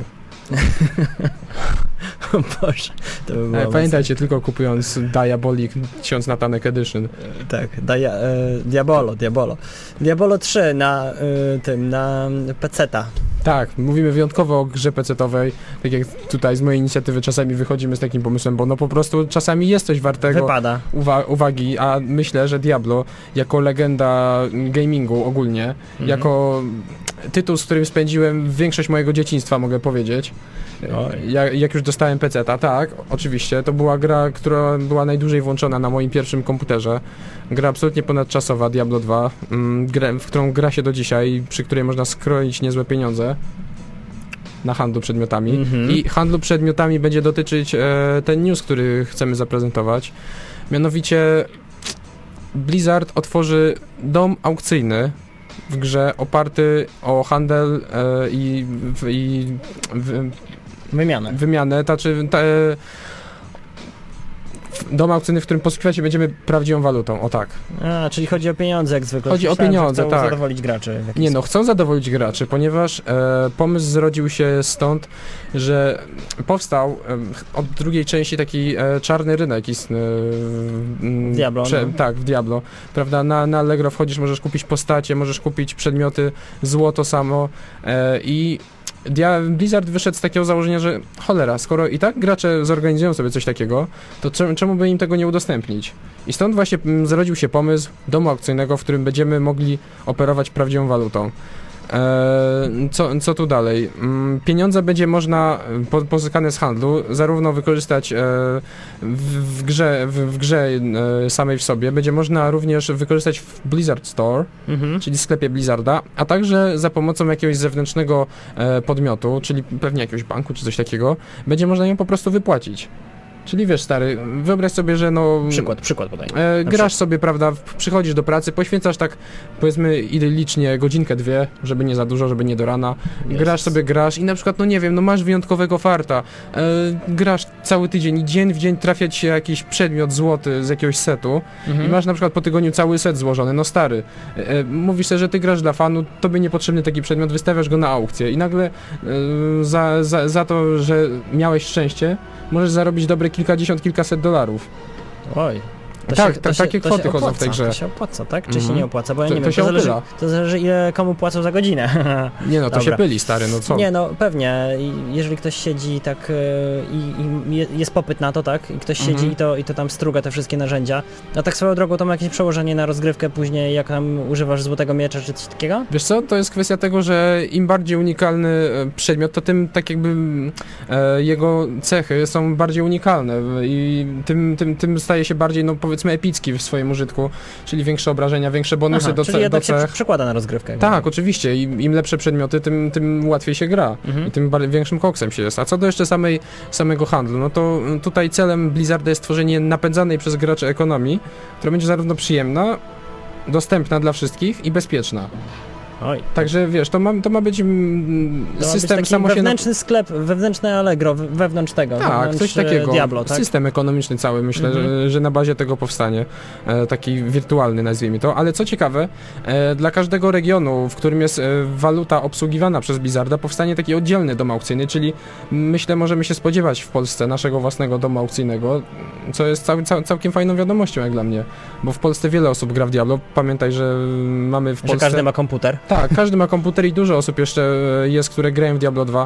O Boże, to by było e, pamiętajcie, tylko kupując Diabolic Ksiądz Natanek Edition. Tak, dia, e, Diabolo, Diabolo. Diabolo trzy na e, tym, na peceta. Tak, mówimy wyjątkowo o grze pecetowej, tak jak tutaj z mojej inicjatywy czasami wychodzimy z takim pomysłem, bo no po prostu czasami jest coś wartego Wypada. Uwa uwagi, a myślę, że Diablo jako legenda gamingu ogólnie, mhm. jako tytuł, z którym spędziłem większość mojego dzieciństwa, mogę powiedzieć. Ja, jak już dostałem peceta, tak, oczywiście, to była gra, która była najdłużej włączona na moim pierwszym komputerze. Gra absolutnie ponadczasowa, Diablo dwa, mm, grę, w którą gra się do dzisiaj, przy której można skroić niezłe pieniądze na handlu przedmiotami. Mm-hmm. I handlu przedmiotami będzie dotyczyć e, ten news, który chcemy zaprezentować. Mianowicie Blizzard otworzy dom aukcyjny w grze oparty o handel e, i, w, i w, wymianę. Wymianę, ta, czy, ta, e, dom aukcyjny, w którym posługiwać się będziemy prawdziwą walutą, o tak. A, czyli chodzi o pieniądze jak zwykle. Chodzi Myślałem, o pieniądze, chcą tak. zadowolić graczy. Nie no, chcą zadowolić graczy, ponieważ e, pomysł zrodził się stąd, że powstał e, od drugiej części taki e, czarny rynek istny. W Diablo. Prze, no. Tak, w Diablo. Prawda, na, na Allegro wchodzisz, możesz kupić postacie, możesz kupić przedmioty, złoto samo e, i Blizzard wyszedł z takiego założenia, że cholera, skoro i tak gracze zorganizują sobie coś takiego, to czemu by im tego nie udostępnić? I stąd właśnie zrodził się pomysł domu aukcyjnego, w którym będziemy mogli operować prawdziwą walutą. Co, co tu dalej? Pieniądze będzie można po, pozyskane z handlu zarówno wykorzystać w, w, grze, w, w grze samej w sobie, będzie można również wykorzystać w Blizzard Store, mhm. czyli w sklepie Blizzarda, a także za pomocą jakiegoś zewnętrznego podmiotu, czyli pewnie jakiegoś banku czy coś takiego, będzie można ją po prostu wypłacić. Czyli wiesz, stary, wyobraź sobie, że no... Przykład, przykład podaj. E, grasz sobie, prawda, przychodzisz do pracy, poświęcasz tak, powiedzmy, ile licznie, godzinkę, dwie, żeby nie za dużo, żeby nie do rana. Yes. Grasz sobie, grasz i na przykład, no nie wiem, no masz wyjątkowego farta, e, grasz cały tydzień i dzień w dzień trafia ci się jakiś przedmiot złoty z jakiegoś setu mhm. i masz na przykład po tygodniu cały set złożony, no stary, e, mówisz sobie, że ty grasz dla fanu, tobie niepotrzebny taki przedmiot, wystawiasz go na aukcję i nagle e, za, za, za to, że miałeś szczęście, możesz zarobić dobre kilkadziesiąt, kilkaset dolarów. Oj. To tak, się, to takie się, kwoty chodzą w tej grze. To się opłaca, tak? Czy mm-hmm. się nie opłaca? Bo ja to, nie to wiem, się to zależy, to zależy ile komu płacą za godzinę. Nie no, to Dobra. się pyli, stary, no co? Nie no, pewnie. Jeżeli ktoś siedzi tak i, i jest popyt na to, tak? I ktoś mm-hmm. siedzi i to, i to tam struga te wszystkie narzędzia. A tak swoją drogą to ma jakieś przełożenie na rozgrywkę później, jak tam używasz złotego miecza czy coś takiego? Wiesz co, to jest kwestia tego, że im bardziej unikalny przedmiot, to tym tak jakby e, jego cechy są bardziej unikalne i tym, tym, tym staje się bardziej, no powiedzmy, epicki w swoim użytku, czyli większe obrażenia, większe bonusy Aha, do, czyli ce- do cech. Się przekłada na rozgrywkę. Tak, oczywiście. Im, im lepsze przedmioty, tym, tym łatwiej się gra mhm. i tym bar- większym koksem się jest. A co do jeszcze samej, samego handlu, no to tutaj celem Blizzarda jest tworzenie napędzanej przez graczy ekonomii, która będzie zarówno przyjemna, dostępna dla wszystkich i bezpieczna. Oj. Także wiesz, to ma, to ma być mm, to system ma być samo się... wewnętrzny na... sklep, wewnętrzne Allegro, wewnątrz tego. Tak, wewnątrz coś takiego. Diablo, tak? System ekonomiczny cały, myślę, mhm. że, że na bazie tego powstanie. E, taki wirtualny, nazwijmy to. Ale co ciekawe, e, dla każdego regionu, w którym jest e, waluta obsługiwana przez Blizzarda, powstanie taki oddzielny dom aukcyjny, czyli myślę, możemy się spodziewać w Polsce naszego własnego domu aukcyjnego, co jest cał, cał, całkiem fajną wiadomością jak dla mnie. Bo w Polsce wiele osób gra w Diablo. Pamiętaj, że mamy w Polsce... Że każdy ma komputer. Tak, każdy ma komputer i dużo osób jeszcze jest, które grają w Diablo dwa,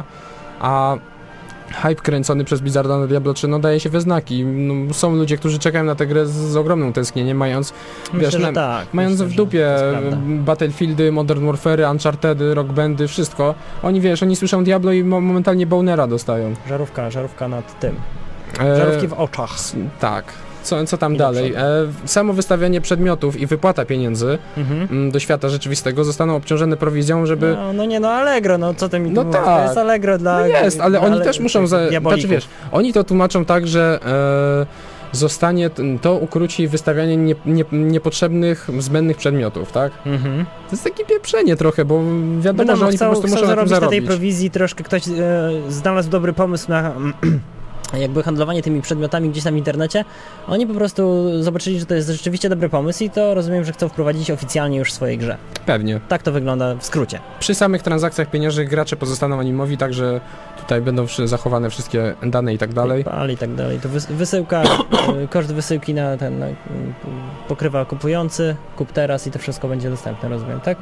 a hype kręcony przez Blizzarda na Diablo trzy, no daje się we znaki. No, są ludzie, którzy czekają na tę grę z, z ogromnym tęsknieniem, mając, Myślę, wiesz, na, tak. mając Myślę, w dupie Battlefieldy, Modern Warfare, Unchartedy, Rock Bandy, wszystko. Oni, wiesz, oni słyszą Diablo i mo- momentalnie bonera dostają. Żarówka, żarówka nad tym. Żarówki e, w oczach. Tak. Co, co tam I dalej? E, samo wystawianie przedmiotów i wypłata pieniędzy mhm. m, do świata rzeczywistego zostaną obciążone prowizją, żeby... No, no nie, no Allegro, no co ty mi no tu tak. To jest Allegro dla... No jest, ale dla oni ale... też muszą... Za... Znaczy, wiesz, oni to tłumaczą tak, że e, zostanie, to ukróci wystawianie nie, nie, niepotrzebnych, zbędnych przedmiotów, tak? Mhm. To jest takie pieprzenie trochę, bo wiadomo, że oni chcą, po prostu muszą zarobić na tej prowizji, troszkę ktoś e, znalazł dobry pomysł na... jakby handlowanie tymi przedmiotami gdzieś tam w internecie, oni po prostu zobaczyli, że to jest rzeczywiście dobry pomysł i to rozumiem, że chcą wprowadzić oficjalnie już w swojej grze. Pewnie. Tak to wygląda w skrócie. Przy samych transakcjach pieniężnych gracze pozostaną anonimowi, także tutaj będą zachowane wszystkie dane i tak dalej. PayPal i tak dalej. To wysyłka, koszt wysyłki na ten na, pokrywa kupujący, kup teraz i to wszystko będzie dostępne, rozumiem, tak?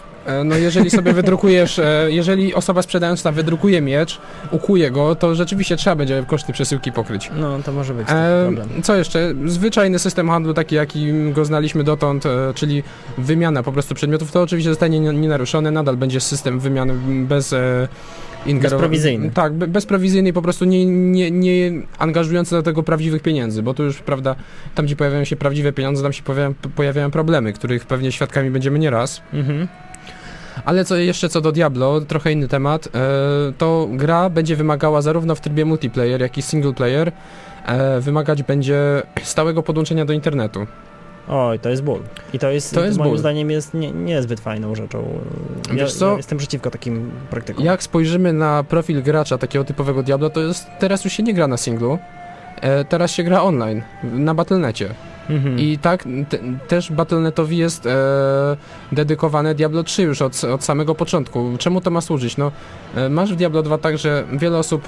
No jeżeli sobie wydrukujesz, jeżeli osoba sprzedająca wydrukuje miecz, ukuje go, to rzeczywiście trzeba będzie koszty przesyłki pokryć. No to może być e, problem. Co jeszcze? Zwyczajny system handlu, taki jaki go znaliśmy dotąd, czyli wymiana po prostu przedmiotów, to oczywiście zostanie nienaruszone, nadal będzie system wymiany bez... E, Ingeru- bezprowizyjny. Tak, be- bezprowizyjny i po prostu nie, nie, nie angażujący do tego prawdziwych pieniędzy, bo tu już, prawda, tam gdzie pojawiają się prawdziwe pieniądze, tam się pojawiają, pojawiają problemy, których pewnie świadkami będziemy nieraz. Mhm. Ale co jeszcze co do Diablo, trochę inny temat, e, to gra będzie wymagała zarówno w trybie multiplayer, jak i single player, e, wymagać będzie stałego podłączenia do internetu. Oj, to jest ból. I to jest, to jest moim ból. zdaniem jest nie, niezbyt fajną rzeczą. Ja, Wiesz co? Ja jestem przeciwko takim praktykom. Jak spojrzymy na profil gracza takiego typowego Diablo, to jest teraz już się nie gra na singlu, e, teraz się gra online, na Battle dot necie. Mhm. I tak te, też Battle dot netowi jest e, dedykowane Diablo trzy już od, od samego początku. Czemu to ma służyć? No, e, masz w Diablo dwa tak, że wiele osób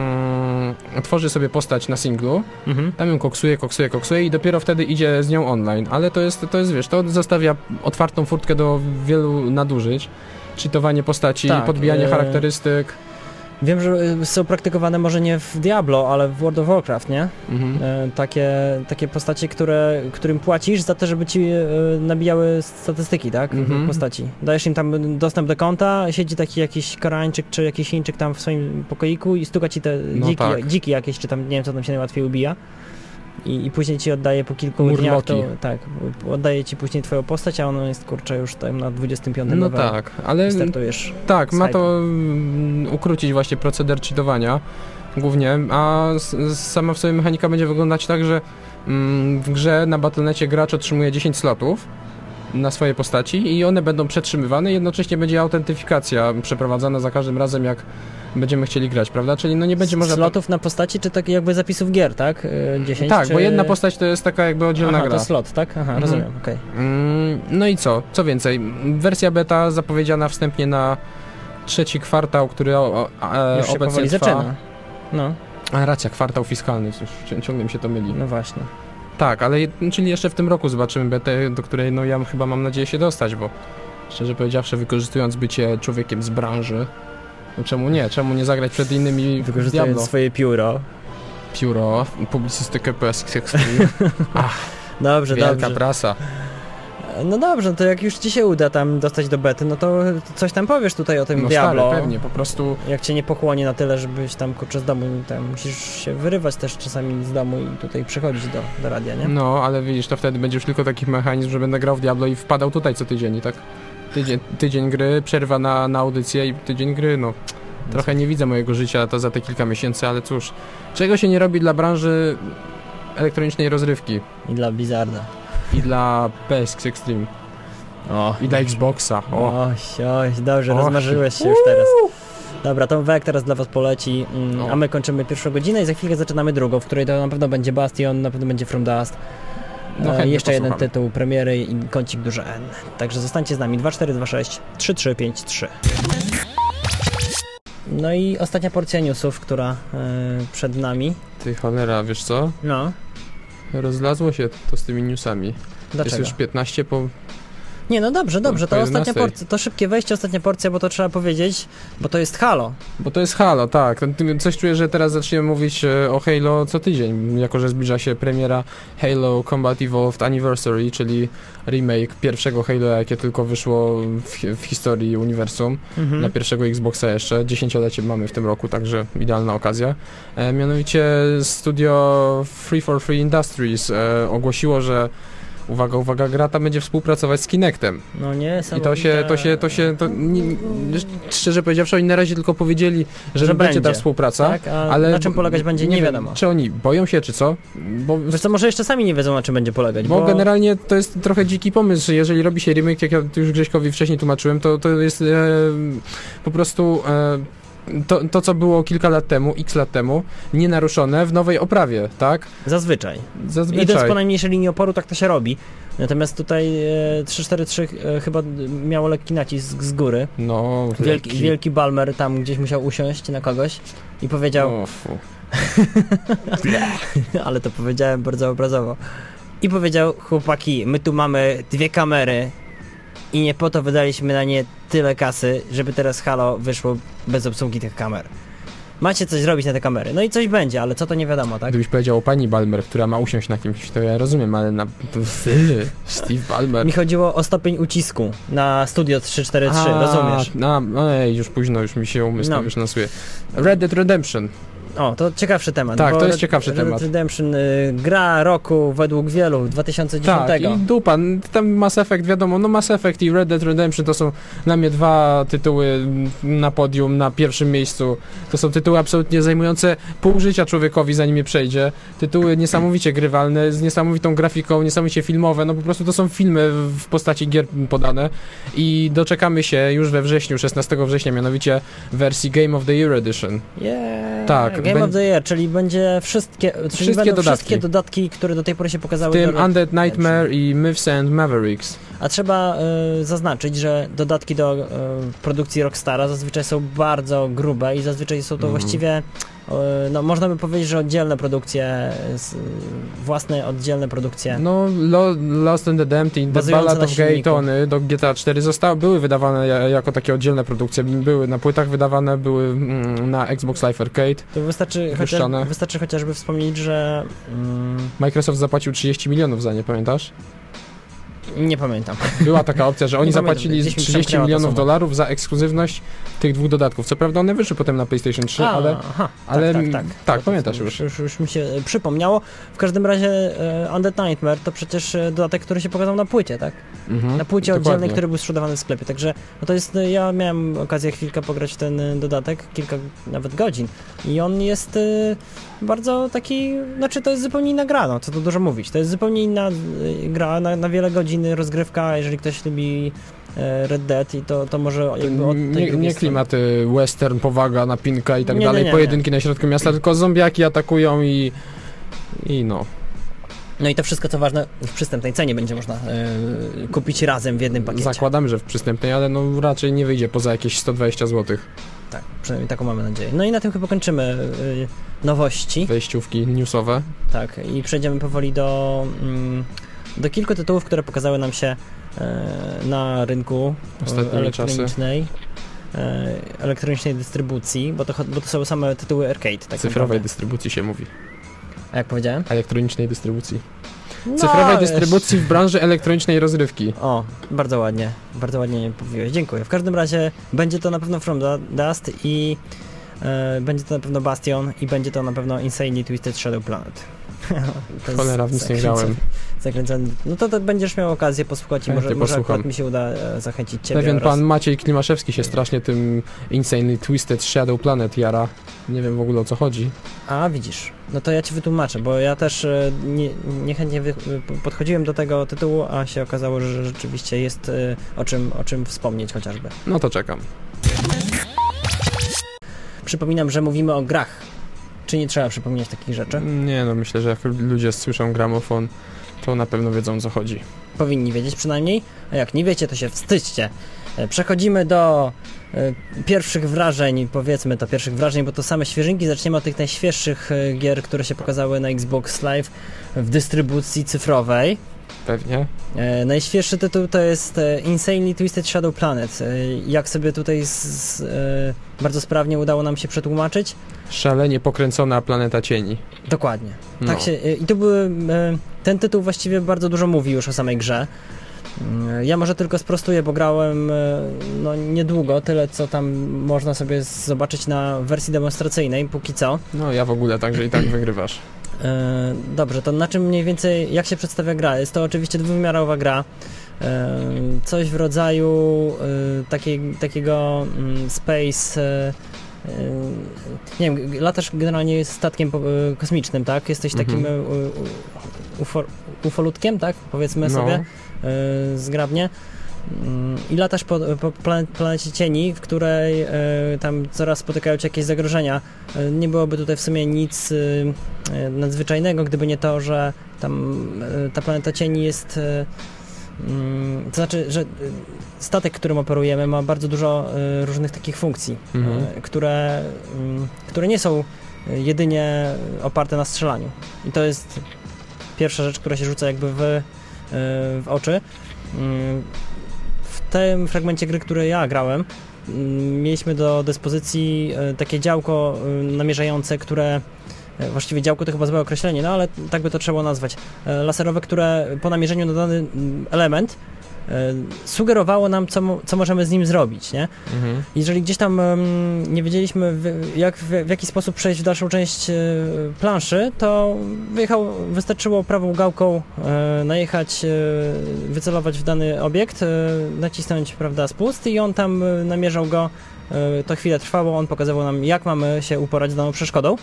mm, tworzy sobie postać na singlu, mhm. tam ją koksuje, koksuje, koksuje i dopiero wtedy idzie z nią online. Ale to jest, to jest wiesz, to zostawia otwartą furtkę do wielu nadużyć. Cheatowanie postaci, tak, podbijanie e... charakterystyk. Wiem, że są praktykowane może nie w Diablo, ale w World of Warcraft, nie? Mhm. E, takie, takie postacie, które, którym płacisz za to, żeby ci e, nabijały statystyki, tak? Mhm. Postaci. Dajesz im tam dostęp do konta, siedzi taki jakiś Koreańczyk czy jakiś Chińczyk tam w swoim pokoiku i stuka ci te no dziki, tak. dziki jakieś, czy tam nie wiem co tam się najłatwiej ubija. I, I później ci oddaje po kilku Murloki. dniach, to, tak, oddaje ci później twoją postać, a ona jest, kurczę, już tam na dwudziestym piątym No levelu. tak, ale startujesz tak, ma to ukrócić właśnie proceder cheatowania głównie, a sama w sobie mechanika będzie wyglądać tak, że mm, w grze na Battle dot necie gracz otrzymuje dziesięć slotów na swoje postaci i one będą przetrzymywane, jednocześnie będzie autentyfikacja przeprowadzana za każdym razem, jak będziemy chcieli grać, prawda? Czyli no nie będzie można... Slotów na postaci, czy tak jakby zapisów gier, tak? dziesięć, tak, czy... bo jedna postać to jest taka jakby oddzielna Aha, gra. to slot, tak? Aha, mhm. rozumiem, okej. Okay. Mm, no i co? Co więcej? Wersja beta zapowiedziana wstępnie na trzeci kwartał, który o, o, już się obecnie powoli trwa. zaczyna. No. A racja, kwartał fiskalny, cóż, ciągle mi się to myli. No właśnie. Tak, ale czyli jeszcze w tym roku zobaczymy betę, do której no ja chyba mam nadzieję się dostać, bo szczerze powiedziawszy, wykorzystując bycie człowiekiem z branży, no czemu nie? Czemu nie zagrać przed innymi wykorzystując Diablo? swoje pióro. Pióro, publicystykę P S Extreme. Ach, dobrze, wielka dobrze. prasa. No dobrze, no to jak już ci się uda tam dostać do bety, no to coś tam powiesz tutaj o tym no Diablo. Stary, pewnie, po prostu... Jak cię nie pochłonie na tyle, żebyś tam kurczę z domu, tam musisz się wyrywać też czasami z domu i tutaj przychodzić do, do radia, nie? No, ale widzisz, to wtedy będzie już tylko taki mechanizm, że będę grał w Diablo i wpadał tutaj co tydzień, tak? Tydzień, tydzień gry, przerwa na, na audycję i tydzień gry, no... Trochę nie widzę mojego życia to za te kilka miesięcy, ale cóż, czego się nie robi dla branży elektronicznej rozrywki. I dla Blizzarda. I dla P S Extreme. O. I dla Xboxa. O. Oś, oś, dobrze, Och. rozmarzyłeś się już teraz. Dobra, to Wek teraz dla was poleci, mm, a my kończymy pierwszą godzinę i za chwilkę zaczynamy drugą, w której to na pewno będzie Bastion, na pewno będzie From Dust. No, e, jeszcze jeden tytuł premiery i kącik duże N. Także zostańcie z nami dwa cztery dwa sześć trzy trzy pięć trzy. No i ostatnia porcja newsów, która y, przed nami. Ty cholera, wiesz co? No. Rozlazło się to z tymi newsami. Dlaczego? Jest już piętnaście po... Nie, no dobrze, dobrze, to ostatnia porcja, to szybkie wejście, ostatnia porcja, bo to trzeba powiedzieć, bo to jest Halo. Bo to jest Halo, tak. Coś czuję, że teraz zaczniemy mówić o Halo co tydzień, jako że zbliża się premiera Halo Combat Evolved Anniversary, czyli remake pierwszego Halo, jakie tylko wyszło w, w historii uniwersum, mhm. na pierwszego Xboxa jeszcze. Dziesięciolecie mamy w tym roku, także idealna okazja. E, mianowicie studio three forty-three Industries e, ogłosiło, że uwaga, uwaga, gra ta będzie współpracować z Kinectem. No nie, I to się, to się, to się, to nie, szczerze powiedziawszy, oni na razie tylko powiedzieli, że, że będzie, będzie ta współpraca, tak? A ale na czym polegać będzie, nie, nie wiadomo. Czy oni boją się, czy co? Bo wiesz co, może jeszcze sami nie wiedzą, na czym będzie polegać. Bo, bo generalnie to jest trochę dziki pomysł, że jeżeli robi się remake, jak ja już Grześkowi wcześniej tłumaczyłem, to, to jest e, po prostu... E, To, to, co było kilka lat temu, x lat temu, nienaruszone w nowej oprawie, tak? Zazwyczaj. Zazwyczaj. Idąc po najmniejszej linii oporu, tak to się robi. Natomiast tutaj e, trzy cztery trzy e, chyba miało lekki nacisk z góry. No, wielki, wielki Balmer tam gdzieś musiał usiąść na kogoś i powiedział... O, fu. Ale to powiedziałem bardzo obrazowo. I powiedział, chłopaki, my tu mamy dwie kamery i nie po to wydaliśmy na nie tyle kasy, żeby teraz Halo wyszło bez obsługi tych kamer. Macie coś zrobić na te kamery. No i coś będzie, ale co to nie wiadomo, tak? Gdybyś powiedział o pani Balmer, która ma usiąść na kimś, to ja rozumiem, ale na... Steve Ballmer. Mi chodziło o stopień ucisku na Studio trzy cztery trzy, A, rozumiesz? No, ej, już późno, już mi się umysł, no. już nasuje. Red Dead Redemption. O, to ciekawszy temat. Tak, to jest ciekawszy Red temat. Red Redemption, y, gra roku według wielu, dwa tysiące dziesiątego. Tak, i dupa, tam Mass Effect, wiadomo, no Mass Effect i Red Dead Redemption to są dla mnie dwa tytuły na podium, na pierwszym miejscu. To są tytuły absolutnie zajmujące pół życia człowiekowi, zanim je przejdzie. Tytuły niesamowicie grywalne, z niesamowitą grafiką, niesamowicie filmowe, no po prostu to są filmy w postaci gier podane i doczekamy się już we wrześniu, szesnastego września, mianowicie wersji Game of the Year Edition. Yeah. Tak. Game of the Year, czyli będzie wszystkie, czyli wszystkie, będą dodatki. wszystkie dodatki, które do tej pory się pokazały. W tym Undead Nightmare i Myths and Mavericks. A trzeba y, zaznaczyć, że dodatki do y, produkcji Rockstara zazwyczaj są bardzo grube i zazwyczaj są to mm. właściwie no można by powiedzieć, że oddzielne produkcje, własne oddzielne produkcje. No Lost and the Damned i The Ballad of Gay Tony do G T A cztery zostały, były wydawane jako takie oddzielne produkcje, były na płytach wydawane, były na Xbox Live Arcade. To wystarczy, chociaż, wystarczy chociażby wspomnieć, że... Mm... Microsoft zapłacił trzydzieści milionów za nie, pamiętasz? Nie pamiętam. Była taka opcja, że oni zapłacili trzydzieści milionów dolarów za ekskluzywność tych dwóch dodatków. Co prawda one wyszły potem na PlayStation trzy, A, ale, aha, ale tak, tak, tak. tak pamiętasz już. już. Już mi się przypomniało. W każdym razie uh, Undead Nightmare to przecież dodatek, który się pokazał na płycie, tak? Mhm, na płycie dokładnie. Oddzielnej, który był sprzedawany w sklepie. Także no to jest, ja miałem okazję chwilkę pograć w ten dodatek, kilka nawet godzin. I on jest y, bardzo taki, znaczy to jest zupełnie inna gra, no co tu dużo mówić. To jest zupełnie inna y, gra na, na wiele godzin rozgrywka, jeżeli ktoś lubi Red Dead i to, to może jakby od tej nie, nie klimaty western, powaga, napinka i tak nie, dalej, nie, nie, pojedynki nie. na środku miasta, tylko zombiaki atakują i i no. No i to wszystko, co ważne, w przystępnej cenie będzie można yy, kupić razem w jednym pakiecie. Zakładamy, że w przystępnej, ale no raczej nie wyjdzie poza jakieś sto dwadzieścia złotych. Tak, przynajmniej taką mamy nadzieję. No i na tym chyba kończymy yy, nowości. Wejściówki newsowe. Tak, i przejdziemy powoli do... Yy, do kilku tytułów, które pokazały nam się e, na rynku elektronicznej, e, elektronicznej dystrybucji, bo to, bo to są same tytuły arcade. Tak cyfrowej naprawdę. Dystrybucji się mówi. A jak powiedziałem? Elektronicznej dystrybucji. No, cyfrowej dystrybucji w branży elektronicznej rozrywki. O, bardzo ładnie, bardzo ładnie powiedziałeś. Dziękuję. W każdym razie będzie to na pewno From Dust i e, będzie to na pewno Bastion i będzie to na pewno Insanely Twisted Shadow Planet. Cholera, w nic nie grałem. Zakręcony. No to, to będziesz miał okazję posłuchać i może, może akurat mi się uda e, zachęcić ciebie. Pewien oraz... pan Maciej Klimaszewski się strasznie tym Insanely Twisted Shadow Planet jara. Nie wiem w ogóle o co chodzi. A, widzisz. No to ja ci wytłumaczę, bo ja też e, nie, niechętnie wy, podchodziłem do tego tytułu, a się okazało, że rzeczywiście jest e, o czym, o czym wspomnieć chociażby. No to czekam. Przypominam, że mówimy o grach. Czy nie trzeba przypominać takich rzeczy? Nie, no myślę, że jak ludzie słyszą gramofon, to na pewno wiedzą o co chodzi. Powinni wiedzieć przynajmniej, a jak nie wiecie, to się wstydźcie. Przechodzimy do y, pierwszych wrażeń, powiedzmy to pierwszych wrażeń, bo to same świeżynki. Zaczniemy od tych najświeższych y, gier, które się pokazały na Xbox Live w dystrybucji cyfrowej. Pewnie. E, najświeższy tytuł to jest e, Insanely Twisted Shadow Planet. E, jak sobie tutaj z, z, e, bardzo sprawnie udało nam się przetłumaczyć? Szalenie pokręcona planeta cieni. Dokładnie. No. Tak się, e, i to były, e, ten tytuł właściwie bardzo dużo mówi już o samej grze. E, ja może tylko sprostuję, bo grałem e, no, niedługo, tyle co tam można sobie zobaczyć na wersji demonstracyjnej, póki co. No ja w ogóle także i tak wygrywasz. E, dobrze, to na czym mniej więcej, jak się przedstawia gra? Jest to oczywiście dwuwymiarowa gra, e, coś w rodzaju e, takiej, takiego mm, space, e, e, nie wiem, latasz generalnie statkiem po, e, kosmicznym, tak? Jesteś takim mhm. e, ufo, ufolutkiem, tak? Powiedzmy no. sobie e, zgrabnie. I latasz po, po planecie cieni, w której e, tam coraz spotykają cię jakieś zagrożenia. E, nie byłoby tutaj w sumie nic e, nadzwyczajnego, gdyby nie to, że tam e, ta planeta cieni jest e, mm, to znaczy, że statek, którym operujemy, ma bardzo dużo e, różnych takich funkcji, mhm. e, które, m, które nie są jedynie oparte na strzelaniu. I to jest pierwsza rzecz, która się rzuca jakby w, e, w oczy. Mm, W tym fragmencie gry, który ja grałem, mieliśmy do dyspozycji takie działko namierzające, które, właściwie działko to chyba złe określenie, no ale tak by to trzeba nazwać, laserowe, które po namierzeniu na dany element sugerowało nam, co, co możemy z nim zrobić, nie? Mhm. Jeżeli gdzieś tam um, nie wiedzieliśmy, w, jak, w, w jaki sposób przejść w dalszą część e, planszy, to wyjechał, wystarczyło prawą gałką e, najechać, e, wycelować w dany obiekt, e, nacisnąć, prawda, spust i on tam e, namierzał go, e, to chwilę trwało, on pokazywał nam, jak mamy się uporać z daną przeszkodą.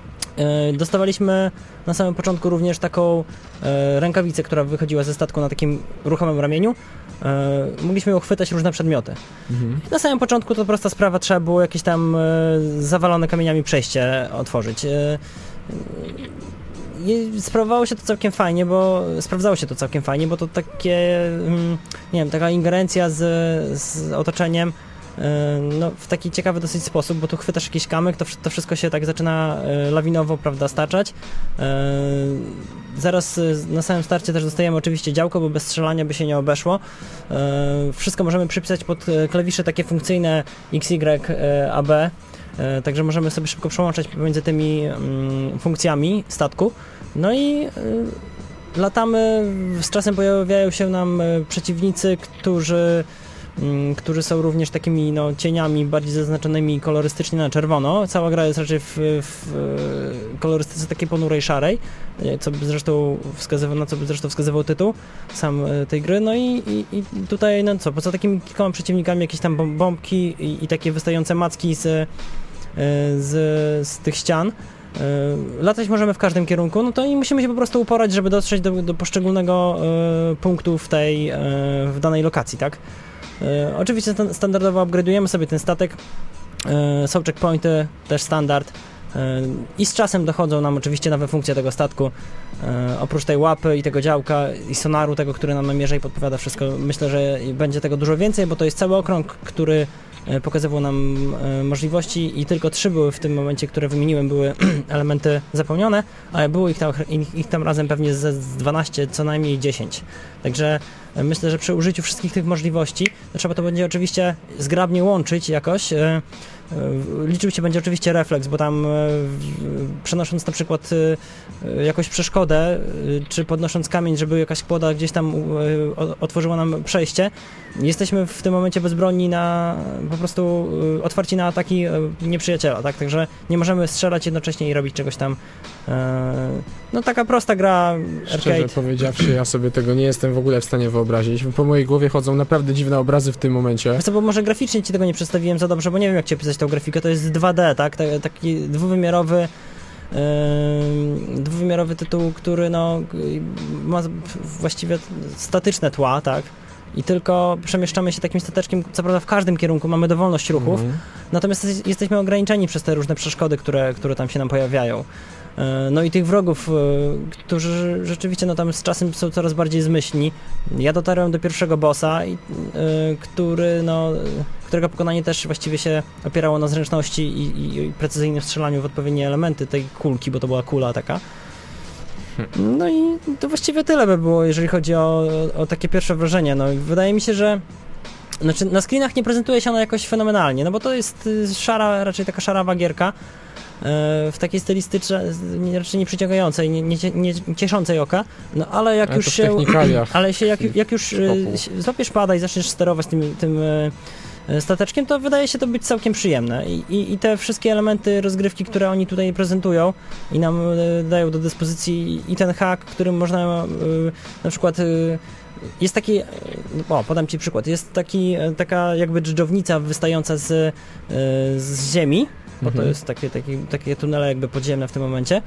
Dostawaliśmy na samym początku również taką e, rękawicę, która wychodziła ze statku na takim ruchomym ramieniu. E, mogliśmy ją chwytać różne przedmioty. Mhm. Na samym początku to prosta sprawa, trzeba było jakieś tam e, zawalone kamieniami przejście otworzyć. E, I sprawowało się to całkiem fajnie, bo sprawdzało się to całkiem fajnie, bo to takie, mm, nie wiem, taka ingerencja z, z otoczeniem no, w taki ciekawy dosyć sposób, bo tu chwytasz jakiś kamyk, to, to wszystko się tak zaczyna lawinowo, prawda, staczać. Zaraz na samym starcie też dostajemy oczywiście działko, bo bez strzelania by się nie obeszło. Wszystko możemy przypisać pod klawisze takie funkcyjne X Y A B, także możemy sobie szybko przełączać pomiędzy tymi funkcjami statku. No i latamy, z czasem pojawiają się nam przeciwnicy, którzy którzy są również takimi no, cieniami bardziej zaznaczonymi kolorystycznie na czerwono. Cała gra jest raczej w, w kolorystyce takiej ponurej szarej, co by zresztą wskazywał, na co by zresztą wskazywał tytuł sam tej gry. No i, i, i tutaj no co, poza takimi kilkoma przeciwnikami jakieś tam bombki i, i takie wystające macki z, z, z tych ścian. Latać możemy w każdym kierunku, no to i musimy się po prostu uporać, żeby dotrzeć do, do poszczególnego y, punktu w tej, y, w danej lokacji, tak? Y, oczywiście st- standardowo upgrade'ujemy sobie ten statek, y, są checkpointy, też standard y, i z czasem dochodzą nam oczywiście nowe funkcje tego statku, y, oprócz tej łapy i tego działka i sonaru, tego, który nam namierza i podpowiada wszystko. Myślę, że będzie tego dużo więcej, bo to jest cały okrąg, który pokazywał nam e, możliwości i tylko trzy były w tym momencie, które wymieniłem, były elementy zapełnione, ale było ich tam, ich, ich tam razem pewnie z, z dwanaście, co najmniej dziesięć. Także e, myślę, że przy użyciu wszystkich tych możliwości to trzeba to będzie oczywiście zgrabnie łączyć jakoś. E, e, liczył się będzie oczywiście refleks, bo tam e, przenosząc na przykład e, jakąś przeszkodę, e, czy podnosząc kamień, żeby jakaś kłoda gdzieś tam e, otworzyła nam przejście, jesteśmy w tym momencie bezbronni na po prostu y, otwarci na ataki y, nieprzyjaciela, tak? Także nie możemy strzelać jednocześnie i robić czegoś tam. Y, no taka prosta gra arcade. Szczerze powiedziawszy, ja sobie tego nie jestem w ogóle w stanie wyobrazić. Po mojej głowie chodzą naprawdę dziwne obrazy w tym momencie. Wiesz co, bo może graficznie ci tego nie przedstawiłem za dobrze, bo nie wiem jak ci opisać tą grafikę. To jest dwa D, tak? Taki dwuwymiarowy Yy, dwuwymiarowy tytuł, który no ma właściwie statyczne tła, tak? I tylko przemieszczamy się takim stateczkiem, co prawda w każdym kierunku, mamy dowolność ruchów, mm. natomiast jesteśmy ograniczeni przez te różne przeszkody, które, które tam się nam pojawiają. No i tych wrogów, którzy rzeczywiście no tam z czasem są coraz bardziej zmyślni. Ja dotarłem do pierwszego bossa, który, no, którego pokonanie też właściwie się opierało na zręczności i, i, i precyzyjnym strzelaniu w odpowiednie elementy tej kulki, bo to była kula taka. No i to właściwie tyle by było, jeżeli chodzi o, o takie pierwsze wrażenie. No wydaje mi się, że znaczy na screenach nie prezentuje się ona jakoś fenomenalnie, no bo to jest szara, raczej taka szarawa gierka w takiej stylistyce raczej nieprzyciągającej, nie, nie, nie cieszącej oka, no ale jak ale już się ale się jak, jak już skopu. złapiesz pada i zaczniesz sterować tym, tym stateczkiem, to wydaje się to być całkiem przyjemne. I, i, i te wszystkie elementy rozgrywki, które oni tutaj prezentują i nam dają do dyspozycji i ten hak, którym można na przykład jest taki, o podam ci przykład, jest taki, taka jakby dżdżownica wystająca z, z ziemi, bo mhm. to jest takie, takie, takie tunele jakby podziemne w tym momencie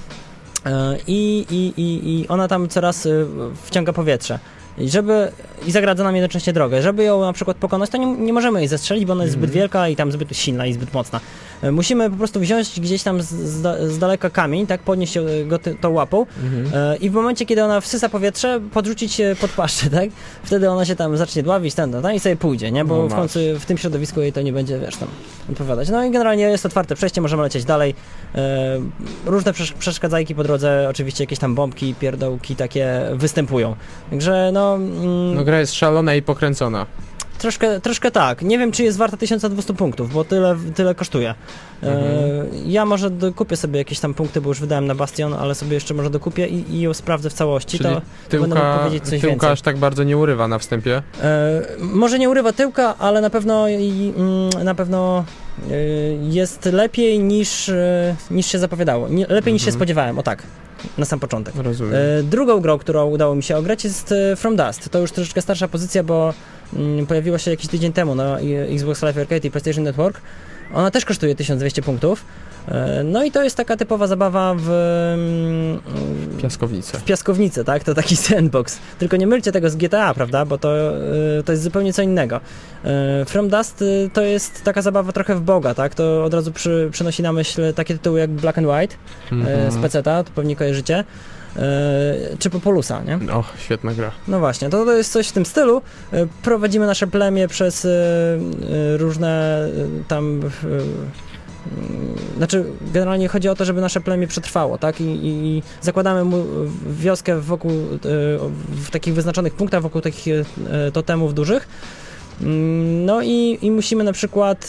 i, i, i, i ona tam coraz wciąga powietrze. I żeby i zagradza nam jednocześnie drogę. Żeby ją na przykład pokonać, to nie, nie możemy jej zestrzelić, bo ona jest mm. zbyt wielka i tam zbyt silna i zbyt mocna. Musimy po prostu wziąć gdzieś tam z, z, z daleka kamień, tak, podnieść go ty, tą łapą mm-hmm. e, i w momencie, kiedy ona wsysa powietrze, podrzucić się pod paszczę, tak? Wtedy ona się tam zacznie dławić, ten, ten, ten i sobie pójdzie, nie? Bo no w końcu w tym środowisku jej to nie będzie, wiesz, tam odpowiadać. No i generalnie jest otwarte przejście, możemy lecieć dalej. E, różne przesz- przeszkadzajki po drodze, oczywiście jakieś tam bombki, pierdołki takie występują. Także no... Mm, no gra jest szalona i pokręcona. Troszkę, troszkę tak. Nie wiem, czy jest warta tysiąc dwieście punktów, bo tyle, tyle kosztuje. Mhm. E, ja może dokupię sobie jakieś tam punkty, bo już wydałem na Bastion, ale sobie jeszcze może dokupię i, i ją sprawdzę w całości. Czyli to tyłka, będę mógł powiedzieć coś tyłka więcej. aż tak bardzo nie urywa na wstępie? E, może nie urywa tyłka, ale na pewno i, mm, na pewno e, jest lepiej niż, e, niż się zapowiadało. Nie, lepiej mhm. niż się spodziewałem, o tak. Na sam początek. Rozumiem. E, drugą grą, którą udało mi się ograć, jest From Dust. To już troszeczkę starsza pozycja, bo mm, pojawiła się jakiś tydzień temu na Xbox Live Arcade i PlayStation Network. Ona też kosztuje tysiąc dwieście punktów. E, no i to jest taka typowa zabawa w... w piaskownicę. W piaskownicę, tak? To taki sandbox. Tylko nie mylcie tego z G T A, prawda? Bo to, e, to jest zupełnie co innego. E, From Dust e, to jest taka zabawa trochę w Boga, tak? To od razu przy, przynosi na myśl takie tytuły jak Black and White mm-hmm. e, z peceta, to pewnie kojarzycie. czy Populusa, nie? Och, świetna gra. No właśnie, to, to jest coś w tym stylu. Prowadzimy nasze plemię przez różne tam... Znaczy, generalnie chodzi o to, żeby nasze plemię przetrwało, tak? I, i zakładamy mu wioskę wokół, w takich wyznaczonych punktach, wokół takich totemów dużych. No i, i musimy na przykład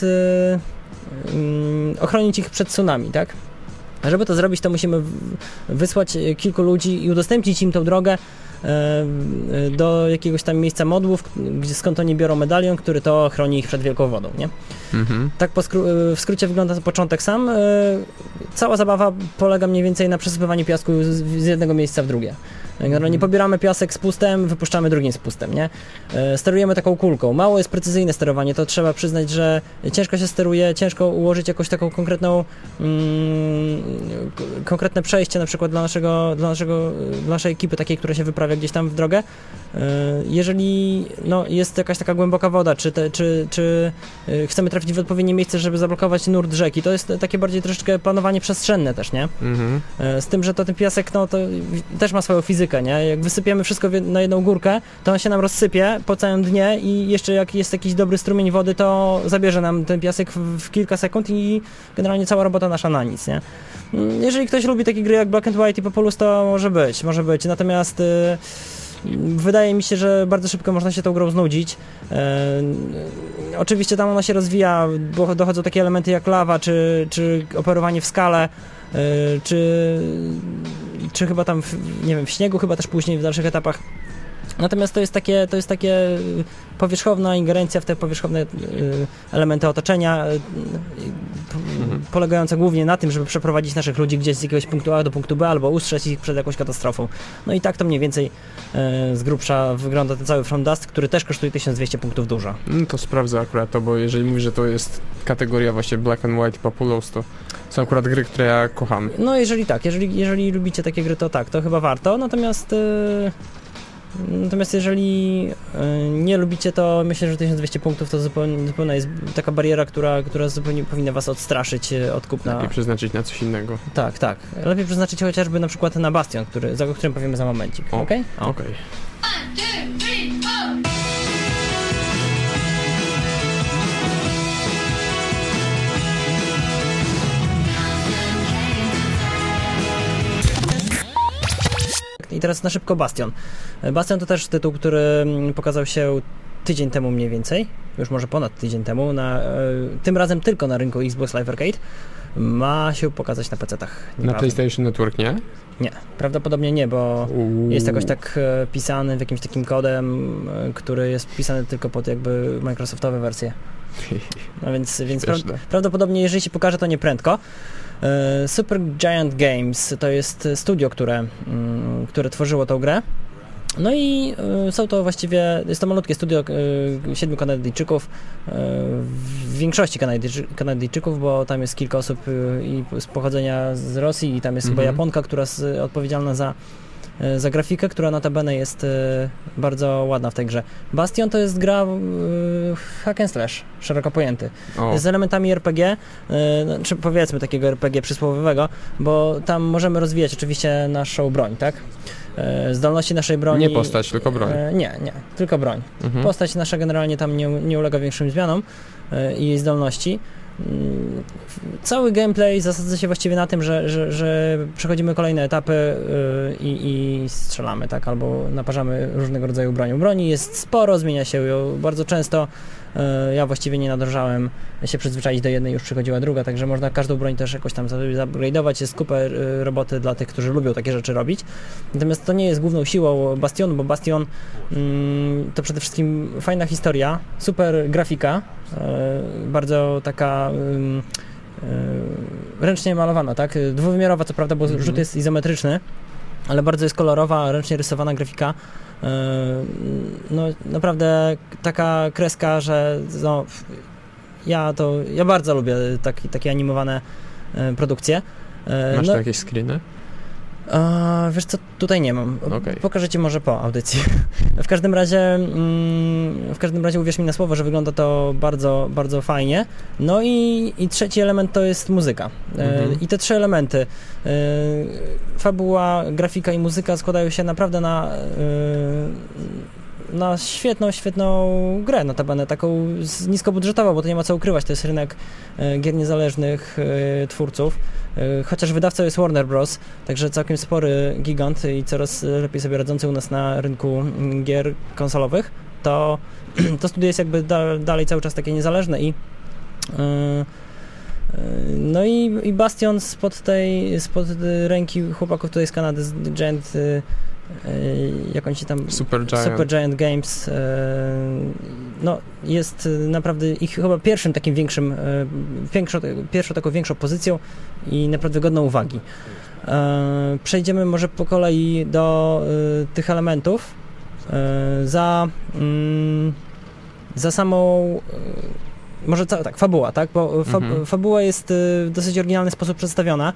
ochronić ich przed tsunami, tak? A żeby to zrobić, to musimy wysłać kilku ludzi i udostępnić im tą drogę do jakiegoś tam miejsca modłów, gdzie skąd oni biorą medalion, który to chroni ich przed wielką wodą, nie? Mhm. Tak po skró- w skrócie wygląda początek sam. Cała zabawa polega mniej więcej na przesypywaniu piasku z, z jednego miejsca w drugie. Generalnie pobieramy piasek z pustem, wypuszczamy drugim z pustem, nie? Sterujemy taką kulką. Mało jest precyzyjne sterowanie, to trzeba przyznać, że ciężko się steruje, ciężko ułożyć jakąś taką konkretną mm, konkretne przejście na przykład dla naszego, dla naszego, dla naszej ekipy takiej, która się wyprawia gdzieś tam w drogę. Jeżeli no, jest jakaś taka głęboka woda, czy, te, czy, czy chcemy trafić w odpowiednie miejsce, żeby zablokować nurt rzeki, to jest takie bardziej troszeczkę planowanie przestrzenne też, nie? Mhm. Z tym, że to ten piasek, no to też ma swoją fizykę, nie? Jak wysypiemy wszystko na jedną górkę, to on się nam rozsypie po całym dnie i jeszcze jak jest jakiś dobry strumień wody, to zabierze nam ten piasek w, w kilka sekund i generalnie cała robota nasza na nic, nie? Jeżeli ktoś lubi takie gry jak Black and White i Populus, to może być, może być, natomiast yy, wydaje mi się, że bardzo szybko można się tą grą znudzić. Yy, oczywiście tam ona się rozwija, bo dochodzą takie elementy jak lawa, czy, czy operowanie w skale, yy, czy, czy chyba tam, w, nie wiem, w śniegu, chyba też później w dalszych etapach. Natomiast to jest takie, to jest takie powierzchowna ingerencja w te powierzchowne y, elementy otoczenia, y, mhm. polegająca głównie na tym, żeby przeprowadzić naszych ludzi gdzieś z jakiegoś punktu A do punktu B albo ustrzec ich przed jakąś katastrofą. No i tak to mniej więcej y, z grubsza wygląda ten cały From Dust, który też kosztuje tysiąc dwieście punktów dużo. No to sprawdzę akurat to, bo jeżeli mówisz, że to jest kategoria właśnie Black and White Populous, to są akurat gry, które ja kocham. No jeżeli tak, jeżeli, jeżeli lubicie takie gry, to tak, to chyba warto, natomiast y, Natomiast jeżeli y, nie lubicie, to myślę, że tysiąc dwieście punktów to zupełnie, zupełnie jest taka bariera, która, która zupełnie powinna was odstraszyć od kupna. Lepiej przeznaczyć na coś innego. Tak, tak. Lepiej przeznaczyć chociażby na przykład na Bastion, który, o którym powiemy za momencik. Okej? Okay? Okej. I teraz na szybko Bastion. Bastion to też tytuł, który pokazał się tydzień temu mniej więcej, już może ponad tydzień temu, na, tym razem tylko na rynku Xbox Live Arcade. Ma się pokazać na pecetach. Na PlayStation Network nie? Nie, prawdopodobnie nie, bo Uuu. jest jakoś tak pisany w jakimś takim kodem, który jest pisany tylko pod jakby Microsoftowe wersje. No więc, więc pra- prawdopodobnie jeżeli się pokaże, to nie prędko. Super Giant Games to jest studio, które, które tworzyło tą grę. No i są to właściwie, jest to malutkie studio siedmiu Kanadyjczyków, w większości Kanadyjczy, Kanadyjczyków, bo tam jest kilka osób i z pochodzenia z Rosji i tam jest mm-hmm. chyba Japonka, która jest odpowiedzialna za za grafikę, która notabene jest y, bardzo ładna w tej grze. Bastion to jest gra y, hack and slash, szeroko pojęty. O. Z elementami er pe gie, y, czy powiedzmy takiego er pe gie przysłowiowego, bo tam możemy rozwijać oczywiście naszą broń, tak? Y, zdolności naszej broni... Nie postać, tylko broń. Y, nie, nie, tylko broń. Mhm. Postać nasza generalnie tam nie, nie ulega większym zmianom y, i jej zdolności. Cały gameplay zasadza się właściwie na tym, że, że, że przechodzimy kolejne etapy yy, i, i strzelamy, tak, albo naparzamy różnego rodzaju bronią. Broni jest sporo, zmienia się ją bardzo często. Yy, ja właściwie nie nadążałem się przyzwyczaić do jednej, już przychodziła druga, także można każdą broń też jakoś tam upgrade'ować. Jest kupę yy, roboty dla tych, którzy lubią takie rzeczy robić. Natomiast to nie jest główną siłą Bastionu, bo Bastion yy, to przede wszystkim fajna historia, super grafika, yy, bardzo taka Yy, ręcznie malowana, tak? Dwuwymiarowa co prawda, bo mm-hmm. rzut jest izometryczny, ale bardzo jest kolorowa, ręcznie rysowana grafika. Yy, no naprawdę taka kreska, że no, ja to, ja bardzo lubię taki, takie animowane yy, produkcje. Yy, Masz no, tu jakieś screeny? A, wiesz co, tutaj nie mam. Okay. Pokażę ci może po audycji. W każdym razie mm, w każdym razie uwierz mi na słowo, że wygląda to bardzo, bardzo fajnie. No i, i trzeci element to jest muzyka. Mhm. E, I te trzy elementy e, fabuła, grafika i muzyka składają się naprawdę na e, na świetną, świetną grę, notabene taką niskobudżetową, bo to nie ma co ukrywać, to jest rynek e, gier niezależnych e, twórców, e, chociaż wydawcą jest Warner Bros., także całkiem spory gigant i coraz lepiej sobie radzący u nas na rynku gier konsolowych, to, to studio jest jakby da, dalej cały czas takie niezależne i e, no i, i Bastion spod tej, spod ręki chłopaków tutaj z Kanady, z Giant, jak on się tam... Super Giant. Super Giant Games, no jest naprawdę ich chyba pierwszym takim większym, większą, pierwszą taką większą pozycją i naprawdę godną uwagi. Przejdziemy może po kolei do tych elementów. Za, za samą... Może ca- tak, fabuła, tak? Bo fa- mhm. fabuła jest w dosyć oryginalny sposób przedstawiona.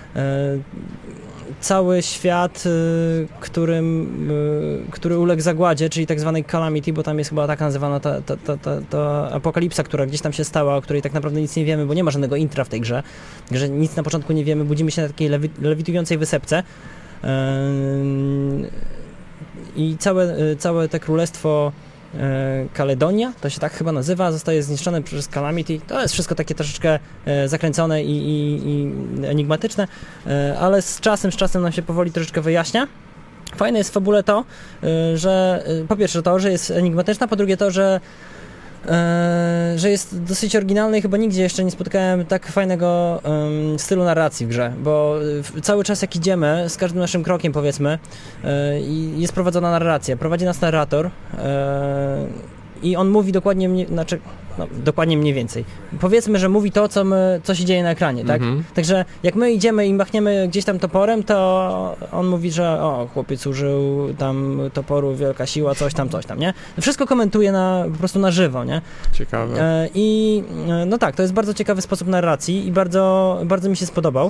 Cały świat, którym, który uległ zagładzie, czyli tak zwanej calamity, bo tam jest chyba tak nazywana ta, ta, ta, ta, ta apokalipsa, która gdzieś tam się stała, o której tak naprawdę nic nie wiemy, bo nie ma żadnego intra w tej grze, że nic na początku nie wiemy, budzimy się na takiej lewi- lewitującej wysepce i całe, całe te królestwo Kaledonia, to się tak chyba nazywa, zostaje zniszczone przez Calamity. To jest wszystko takie troszeczkę zakręcone i, i, i enigmatyczne, ale z czasem, z czasem nam się powoli troszeczkę wyjaśnia. Fajne jest w fabule to, że po pierwsze to, że jest enigmatyczna, po drugie to, że Eee, że jest dosyć oryginalny i chyba nigdzie jeszcze nie spotkałem tak fajnego um, stylu narracji w grze, bo w, cały czas jak idziemy, z każdym naszym krokiem powiedzmy, e, jest prowadzona narracja, prowadzi nas narrator e, i on mówi dokładnie, mnie, znaczy no, dokładnie mniej więcej. Powiedzmy, że mówi to, co, my, co się dzieje na ekranie, tak? Mhm. Także jak my idziemy i machniemy gdzieś tam toporem, to on mówi, że o, chłopiec użył tam toporu, wielka siła, coś tam, coś tam, nie? Wszystko komentuje na, po prostu na żywo, nie? Ciekawe. E, I no tak, to jest bardzo ciekawy sposób narracji i bardzo, bardzo mi się spodobał.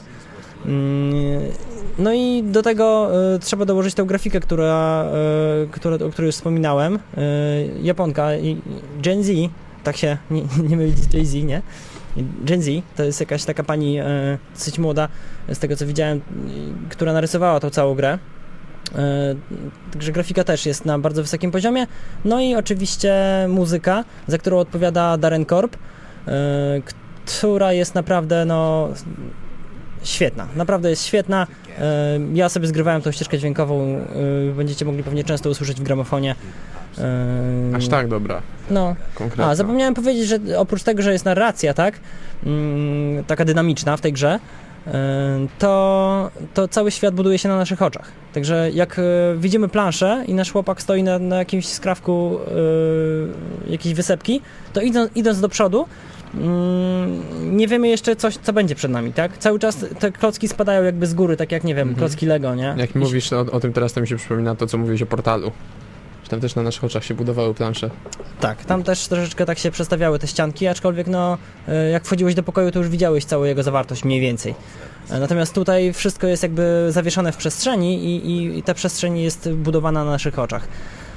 No i do tego y, trzeba dołożyć tę grafikę, która, y, która, o której już wspominałem. Y, Japonka, i Gen Z, tak się nie, nie mylić z Jay-Z, nie? Gen Z to jest jakaś taka pani y, dosyć młoda, z tego co widziałem, y, która narysowała tą całą grę. Y, także grafika też jest na bardzo wysokim poziomie. No i oczywiście muzyka, za którą odpowiada Darren Korb, y, która jest naprawdę no świetna, naprawdę jest świetna. Ja sobie zgrywałem tą ścieżkę dźwiękową, będziecie mogli pewnie często usłyszeć w gramofonie. Aż tak, dobra. No. Konkretna. A, zapomniałem powiedzieć, że oprócz tego, że jest narracja, tak, taka dynamiczna w tej grze, to, to cały świat buduje się na naszych oczach. Także jak widzimy planszę i nasz chłopak stoi na, na jakimś skrawku jakiejś wysepki, to idąc, idąc do przodu, nie wiemy jeszcze coś, co będzie przed nami, tak? Cały czas te klocki spadają jakby z góry, tak jak, nie wiem, mhm. klocki Lego, nie? Jak I... mówisz o, o tym teraz, to mi się przypomina to, co mówiłeś o portalu. Że tam też na naszych oczach się budowały plansze. Tak, tam też troszeczkę tak się przestawiały te ścianki, aczkolwiek no, jak wchodziłeś do pokoju, to już widziałeś całą jego zawartość mniej więcej. Natomiast tutaj wszystko jest jakby zawieszone w przestrzeni i, i, i ta przestrzeń jest budowana na naszych oczach.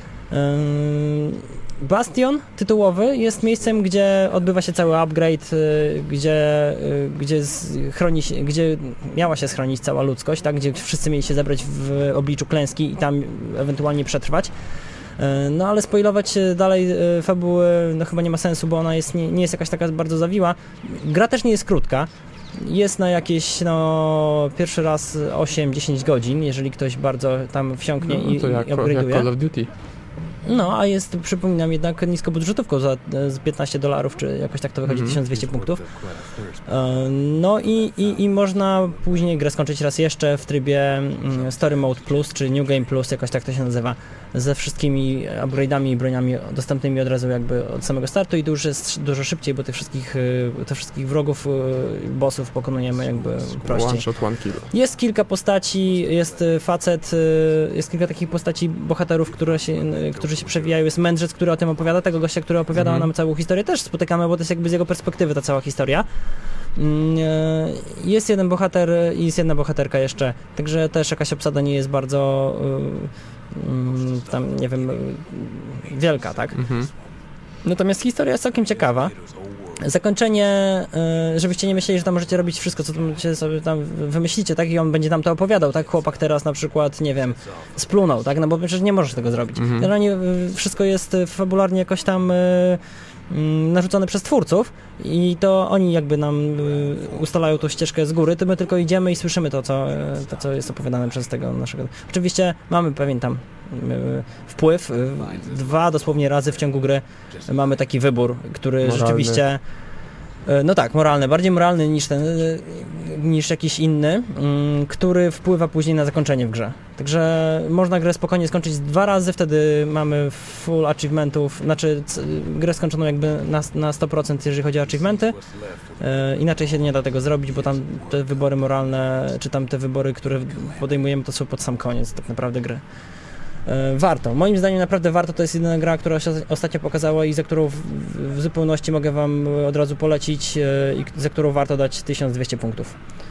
Bastion tytułowy jest miejscem, gdzie odbywa się cały upgrade, gdzie, gdzie, chroni się, gdzie miała się schronić cała ludzkość, tak? Gdzie wszyscy mieli się zebrać w obliczu klęski i tam ewentualnie przetrwać. No ale spoilować dalej fabuły no chyba nie ma sensu, bo ona jest, nie, nie jest jakaś taka bardzo zawiła. Gra też nie jest krótka. Jest na jakieś, no, pierwszy raz osiem dziesięć godzin, jeżeli ktoś bardzo tam wsiąknie no, i, to jak, i upgrade'uje. jak Call of Duty. No, a jest, przypominam, jednak niskobudżetówką za z piętnaście dolarów, czy jakoś tak to wychodzi, mm-hmm. tysiąc dwieście punktów. No i, i, i można później grę skończyć raz jeszcze w trybie Story Mode Plus, czy New Game Plus, jakoś tak to się nazywa, ze wszystkimi upgrade'ami i broniami dostępnymi od razu jakby od samego startu i to już jest dużo szybciej, bo tych wszystkich, tych wszystkich wrogów, bossów pokonujemy jakby prościej. One shot, one kill. Jest kilka postaci, jest facet, jest kilka takich postaci bohaterów, które się, którzy się przewijają. Jest mędrzec, który o tym opowiada, tego gościa, który opowiada mm. nam całą historię też spotykamy, bo to jest jakby z jego perspektywy ta cała historia. Jest jeden bohater i jest jedna bohaterka jeszcze, także też jakaś obsada nie jest bardzo tam, nie wiem, wielka, tak? Mhm. Natomiast historia jest całkiem ciekawa. Zakończenie, żebyście nie myśleli, że tam możecie robić wszystko, co sobie tam wymyślicie, tak? I on będzie tam to opowiadał, tak? Chłopak teraz na przykład, nie wiem, splunął, tak? No bo przecież nie możesz tego zrobić. Mhm. Generalnie wszystko jest fabularnie jakoś tam narzucone przez twórców i to oni jakby nam ustalają tą ścieżkę z góry, to my tylko idziemy i słyszymy to, co, to, co jest opowiadane przez tego naszego... Oczywiście mamy pewien tam wpływ. Dwa dosłownie razy w ciągu gry mamy taki wybór, który moralny. Rzeczywiście... No tak, moralny, bardziej moralny niż ten, niż jakiś inny, który wpływa później na zakończenie w grze. Także można grę spokojnie skończyć dwa razy, wtedy mamy full achievementów, znaczy grę skończoną jakby na, na sto procent, jeżeli chodzi o achievementy. Inaczej się nie da tego zrobić, bo tam te wybory moralne, czy tam te wybory, które podejmujemy, to są pod sam koniec tak naprawdę gry. Warto. Moim zdaniem naprawdę warto. To jest jedyna gra, która się ostatnio pokazała i za którą w, w zupełności mogę wam od razu polecić i za którą warto dać tysiąc dwieście punktów.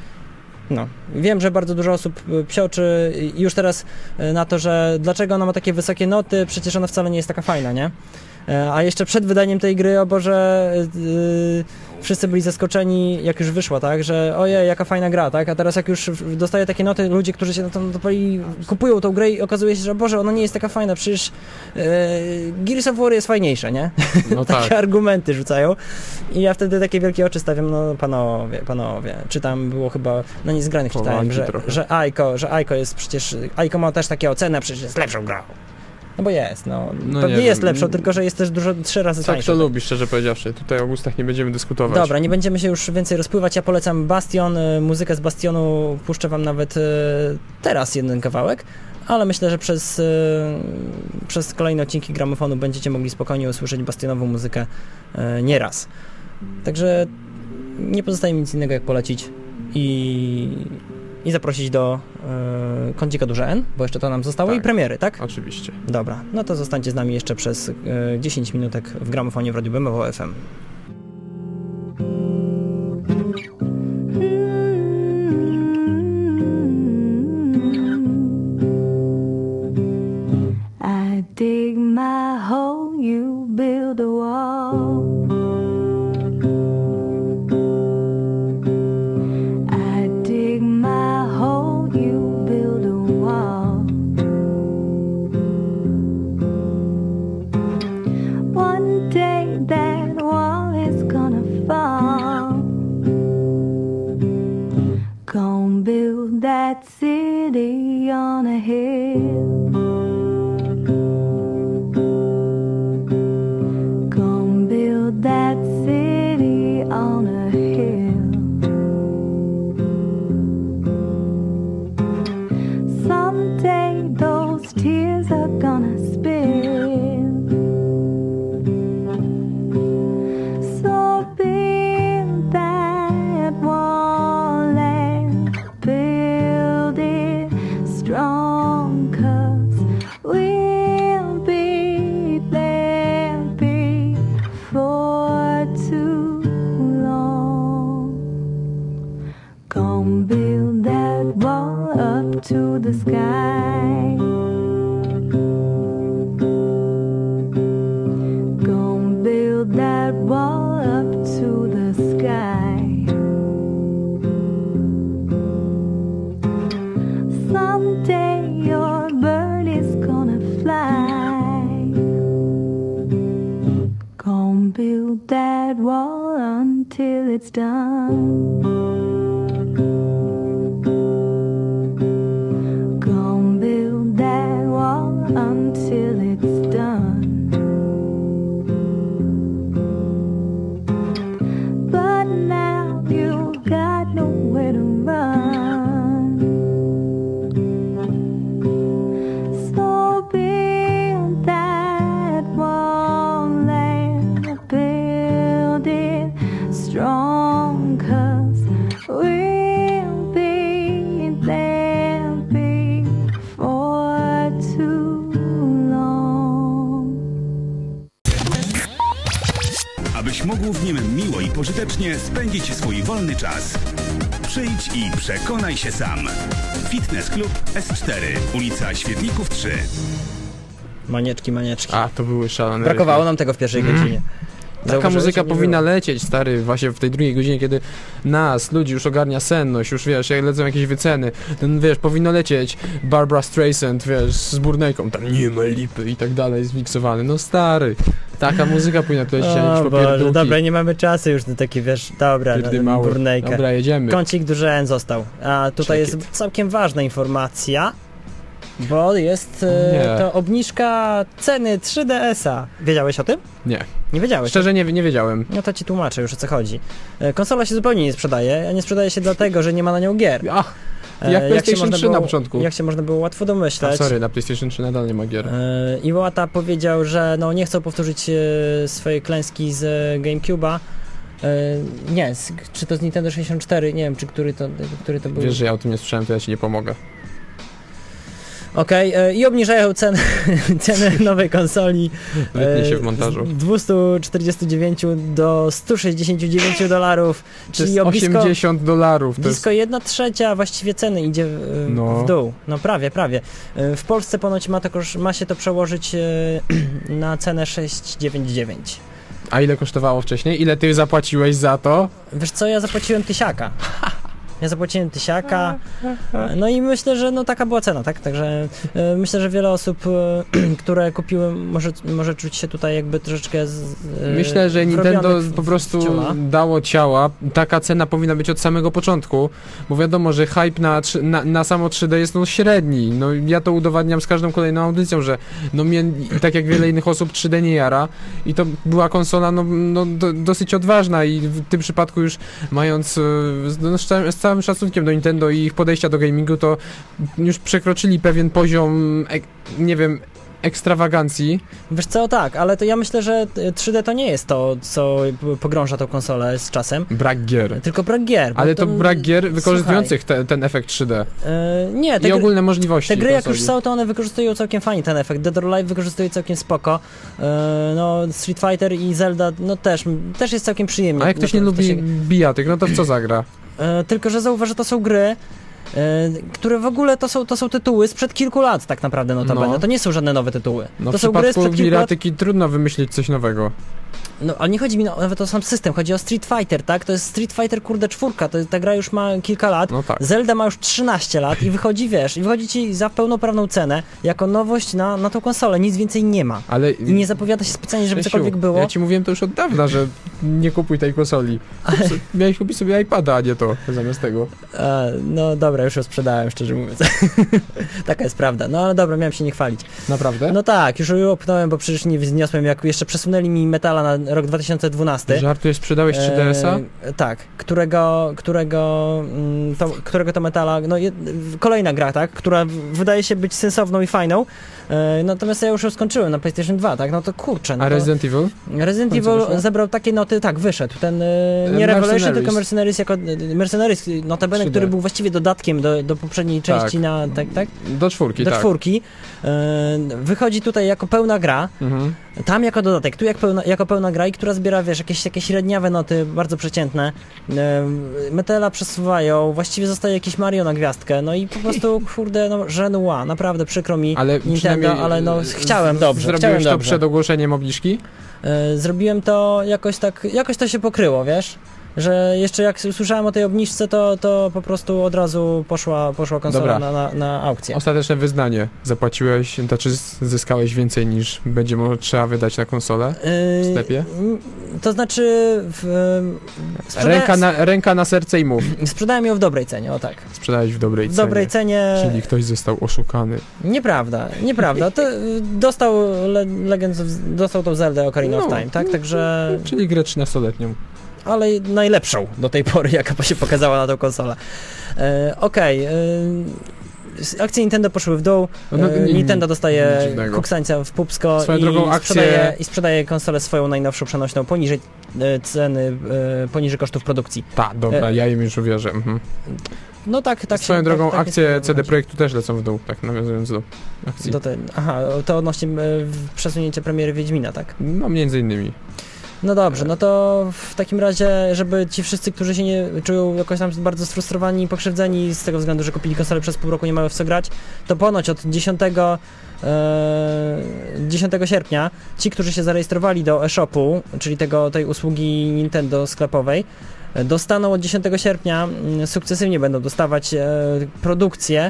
No. Wiem, że bardzo dużo osób psioczy już teraz na to, że dlaczego ona ma takie wysokie noty, przecież ona wcale nie jest taka fajna, nie? A jeszcze przed wydaniem tej gry, o Boże, yy, wszyscy byli zaskoczeni, jak już wyszła, tak, że ojej, jaka fajna gra, tak, a teraz jak już dostaje takie noty, ludzie, którzy się na to dopali, kupują tą grę i okazuje się, że Boże, ona nie jest taka fajna, przecież yy, Gears of War jest fajniejsze, nie? No takie tak. Argumenty rzucają i ja wtedy takie wielkie oczy stawiam, no panowie, panowie, czy tam było chyba, na niezgranych czytałem, że, że Aiko, że Aiko jest przecież, Aiko ma też takie oceny, przecież jest lepszą grą. No bo jest, no. no pewnie jest wiem. lepszą, tylko że jest też dużo, trzy razy tak tańsza. Tak to lubi, szczerze powiedziawszy. Tutaj o gustach nie będziemy dyskutować. Dobra, nie będziemy się już więcej rozpływać. Ja polecam Bastion. Muzykę z Bastionu puszczę wam nawet teraz jeden kawałek, ale myślę, że przez, przez kolejne odcinki gramofonu będziecie mogli spokojnie usłyszeć bastionową muzykę nieraz. Także nie pozostaje mi nic innego jak polecić i... i zaprosić do y, kącika duże N, bo jeszcze to nam zostało tak, i premiery, tak? Oczywiście. Dobra, no to zostańcie z nami jeszcze przez y, dziesięć minutek w gramofonie w Radiu B M W F M. I dig my hole, you build a wall. That city on a hill. Gonna build that city on a hill. Someday those tears are gonna spill. So build that wall and build it strong, 'cause we'll be there before too long. Gonna build that wall up to the sky. Gonna build that wall up to the sky. Someday your bird is gonna fly. Gonna build that wall until it's done. Gonna build that wall until it's done. But now you've got nowhere to run. So build that wall and build it strong, 'cause we abyś mógł w nim miło i pożytecznie spędzić swój wolny czas. Przyjdź i przekonaj się sam. Fitness Club S cztery, ulica Świetlików trzy. Manieczki, manieczki. A, to były szalone. Brakowało nam tego w pierwszej mm. godzinie. Taka muzyka powinna było. lecieć, stary, właśnie w tej drugiej godzinie, kiedy nas, ludzi już ogarnia senność, już wiesz, jak lecą jakieś wyceny, ten, wiesz, powinno lecieć Barbara Streisand, wiesz, z Burnejką, tam nie ma lipy i tak dalej, zmiksowany. No stary, taka muzyka powinna lecieć, a nie popierdółki. Dobra, nie mamy czasu już na takie, wiesz, dobra, na Burnejkę. Dobra, jedziemy. Kącik duży N został. A tutaj Check jest it. całkiem ważna informacja, bo jest e, to obniżka ceny trzy D S a. Wiedziałeś o tym? Nie. Nie wiedziałeś? Szczerze nie, nie wiedziałem. No to ci tłumaczę już, o co chodzi. E, konsola się zupełnie nie sprzedaje, a nie sprzedaje się dlatego, że nie ma na nią gier. Ach, jak e, PlayStation trzy było, na początku. Jak się można było łatwo domyśleć. A sorry, na PlayStation trzy nadal nie ma gier. E, Iwata powiedział, że no nie chcą powtórzyć e, swojej klęski z e, GameCube'a. E, nie, z, czy to z Nintendo sześćdziesiąt cztery, nie wiem, czy który to, który to był. Wiesz, że ja o tym nie słyszałem, to ja ci nie pomogę. Okej, okay, i obniżają cenę, cenę nowej konsoli Wytnie się w montażu. Z dwieście czterdzieści dziewięć do stu sześćdziesięciu dziewięciu dolarów, czyli o blisko, osiemdziesiąt dolarów. Blisko jest... jedna trzecia właściwie ceny idzie w, no. w dół. No prawie, prawie. W Polsce ponoć ma, to, ma się to przełożyć na cenę sześć dziewięćdziesiąt dziewięć. A ile kosztowało wcześniej? Ile ty zapłaciłeś za to? Wiesz co, ja zapłaciłem tysiaka. Ja zapłaciłem tysiaka, no i myślę, że no taka była cena, tak? Także y, myślę, że wiele osób, y, które kupiły, może, może czuć się tutaj jakby troszeczkę z, y, myślę, że Nintendo w, po prostu dało ciała. Taka cena powinna być od samego początku, bo wiadomo, że hype na, na, na samo trzy D jest no średni. No ja to udowadniam z każdą kolejną audycją, że no mnie, tak jak wiele innych osób, trzy D nie jara i to była konsola no, no do, dosyć odważna i w tym przypadku już mając no, z całym szacunkiem do Nintendo i ich podejścia do gamingu, to już przekroczyli pewien poziom, ek, nie wiem, ekstrawagancji. Wiesz co, tak, ale to ja myślę, że trzy D to nie jest to, co pogrąża tą konsolę z czasem. Brak gier. Tylko brak gier. Ale to, to brak gier wykorzystujących te, ten efekt trzy D. Yy, nie. Te I gry, ogólne możliwości. Te gry konsoli. Jak już są, to one wykorzystują całkiem fajnie ten efekt. Dead or Alive wykorzystuje całkiem spoko. Yy, no Street Fighter i Zelda, no też, też jest całkiem przyjemnie. A jak ktoś no, nie lubi się... bijatyk, no to w co zagra? Yy, tylko, że zauważ, że to są gry, Yy, które w ogóle to są, to są tytuły sprzed kilku lat tak naprawdę notabene. No. To nie są żadne nowe tytuły. No to w są gry sprzed kilku bijatyki lat. Trudno wymyślić coś nowego. No, ale nie chodzi mi no, nawet o sam system, chodzi o Street Fighter, tak? To jest Street Fighter, kurde, czwórka, to, ta gra już ma kilka lat, no tak. Zelda ma już trzynaście lat i wychodzi, wiesz, i wychodzi ci za pełnoprawną cenę, jako nowość na, na tą konsolę, nic więcej nie ma. Ale i nie zapowiada się specjalnie, żeby Krzysiu, cokolwiek było. Ja ci mówiłem to już od dawna, że nie kupuj tej konsoli. Ale... Miałeś kupić sobie iPada, a nie to, zamiast tego. E, no dobra, już ją sprzedałem, szczerze mówiąc. Taka jest prawda, no ale dobra, miałem się nie chwalić. Naprawdę? No tak, już ją opnąłem, bo przecież nie wzniosłem, jak jeszcze przesunęli mi Metala na rok dwa tysiące dwunasty. Żartujesz, sprzedałeś trzy D S a? E, tak, którego, którego, to, którego to Metala, no je, kolejna gra, tak, która wydaje się być sensowną i fajną, e, natomiast ja już ją skończyłem na PlayStation dwa, tak, no to kurczę. No a Resident to, Evil? Resident Evil wyszło? Zebrał takie noty, tak, wyszedł, ten e, nie Revelation, tylko Mercenaries jako, Mercenaries, notabene, który był właściwie dodatkiem do, do poprzedniej części tak. na, tak, tak? Do czwórki, Do tak. czwórki. E, wychodzi tutaj jako pełna gra, mhm. Tam jako dodatek, tu jak pełna, jako pełna gra i która zbiera, wiesz, jakieś, jakieś średniawe noty, bardzo przeciętne. Metela przesuwają, właściwie zostaje jakiś Mario na gwiazdkę, no i po prostu, kurde, no, żenua, naprawdę przykro mi ale Nintendo, ale no chciałem dobrze, Zrobiłeś chciałem to dobrze. Przed ogłoszeniem obniżki? Zrobiłem to jakoś tak, jakoś to się pokryło, wiesz? Że jeszcze jak usłyszałem o tej obniżce, to, to po prostu od razu poszła, poszła konsola na, na, na aukcję. Ostateczne wyznanie. Zapłaciłeś, znaczy zyskałeś więcej niż będzie może trzeba wydać na konsolę w sklepie? Yy, to znaczy... W, sprzeda... ręka, na, ręka na serce i mów. Sprzedałem ją w dobrej cenie, o tak. Sprzedałeś w dobrej w cenie. W dobrej cenie... Czyli ktoś został oszukany. Nieprawda, nieprawda. To dostał Le Legends of, dostał tą Zeldę Ocarina no, of Time, tak? Także... Czyli grę trzynastoletnią. Ale najlepszą do tej pory, jaka się pokazała na tą konsolę. E, Okej. Okay. Akcje Nintendo poszły w dół. No, no, nie, Nintendo dostaje kuksańca w pupsko i, drogą akcje... sprzedaje, i sprzedaje konsolę swoją najnowszą przenośną poniżej e, ceny, e, poniżej kosztów produkcji. Tak, dobra, e, ja im już uwierzę. Mhm. No tak, tak. Swoją się, drogą tak, tak akcje C D Projektu też lecą w dół, tak nawiązując do akcji. Do te, aha, to odnośnie e, przesunięcia premiery Wiedźmina, tak? No między innymi. No dobrze, no to w takim razie, żeby ci wszyscy, którzy się nie czują jakoś tam bardzo sfrustrowani i pokrzywdzeni z tego względu, że kupili konsolę przez pół roku, nie mają w co grać, to ponoć od dziesiątego sierpnia ci, którzy się zarejestrowali do e-shopu, czyli tego, tej usługi Nintendo sklepowej, dostaną od dziesiątego sierpnia, sukcesywnie będą dostawać e, produkcję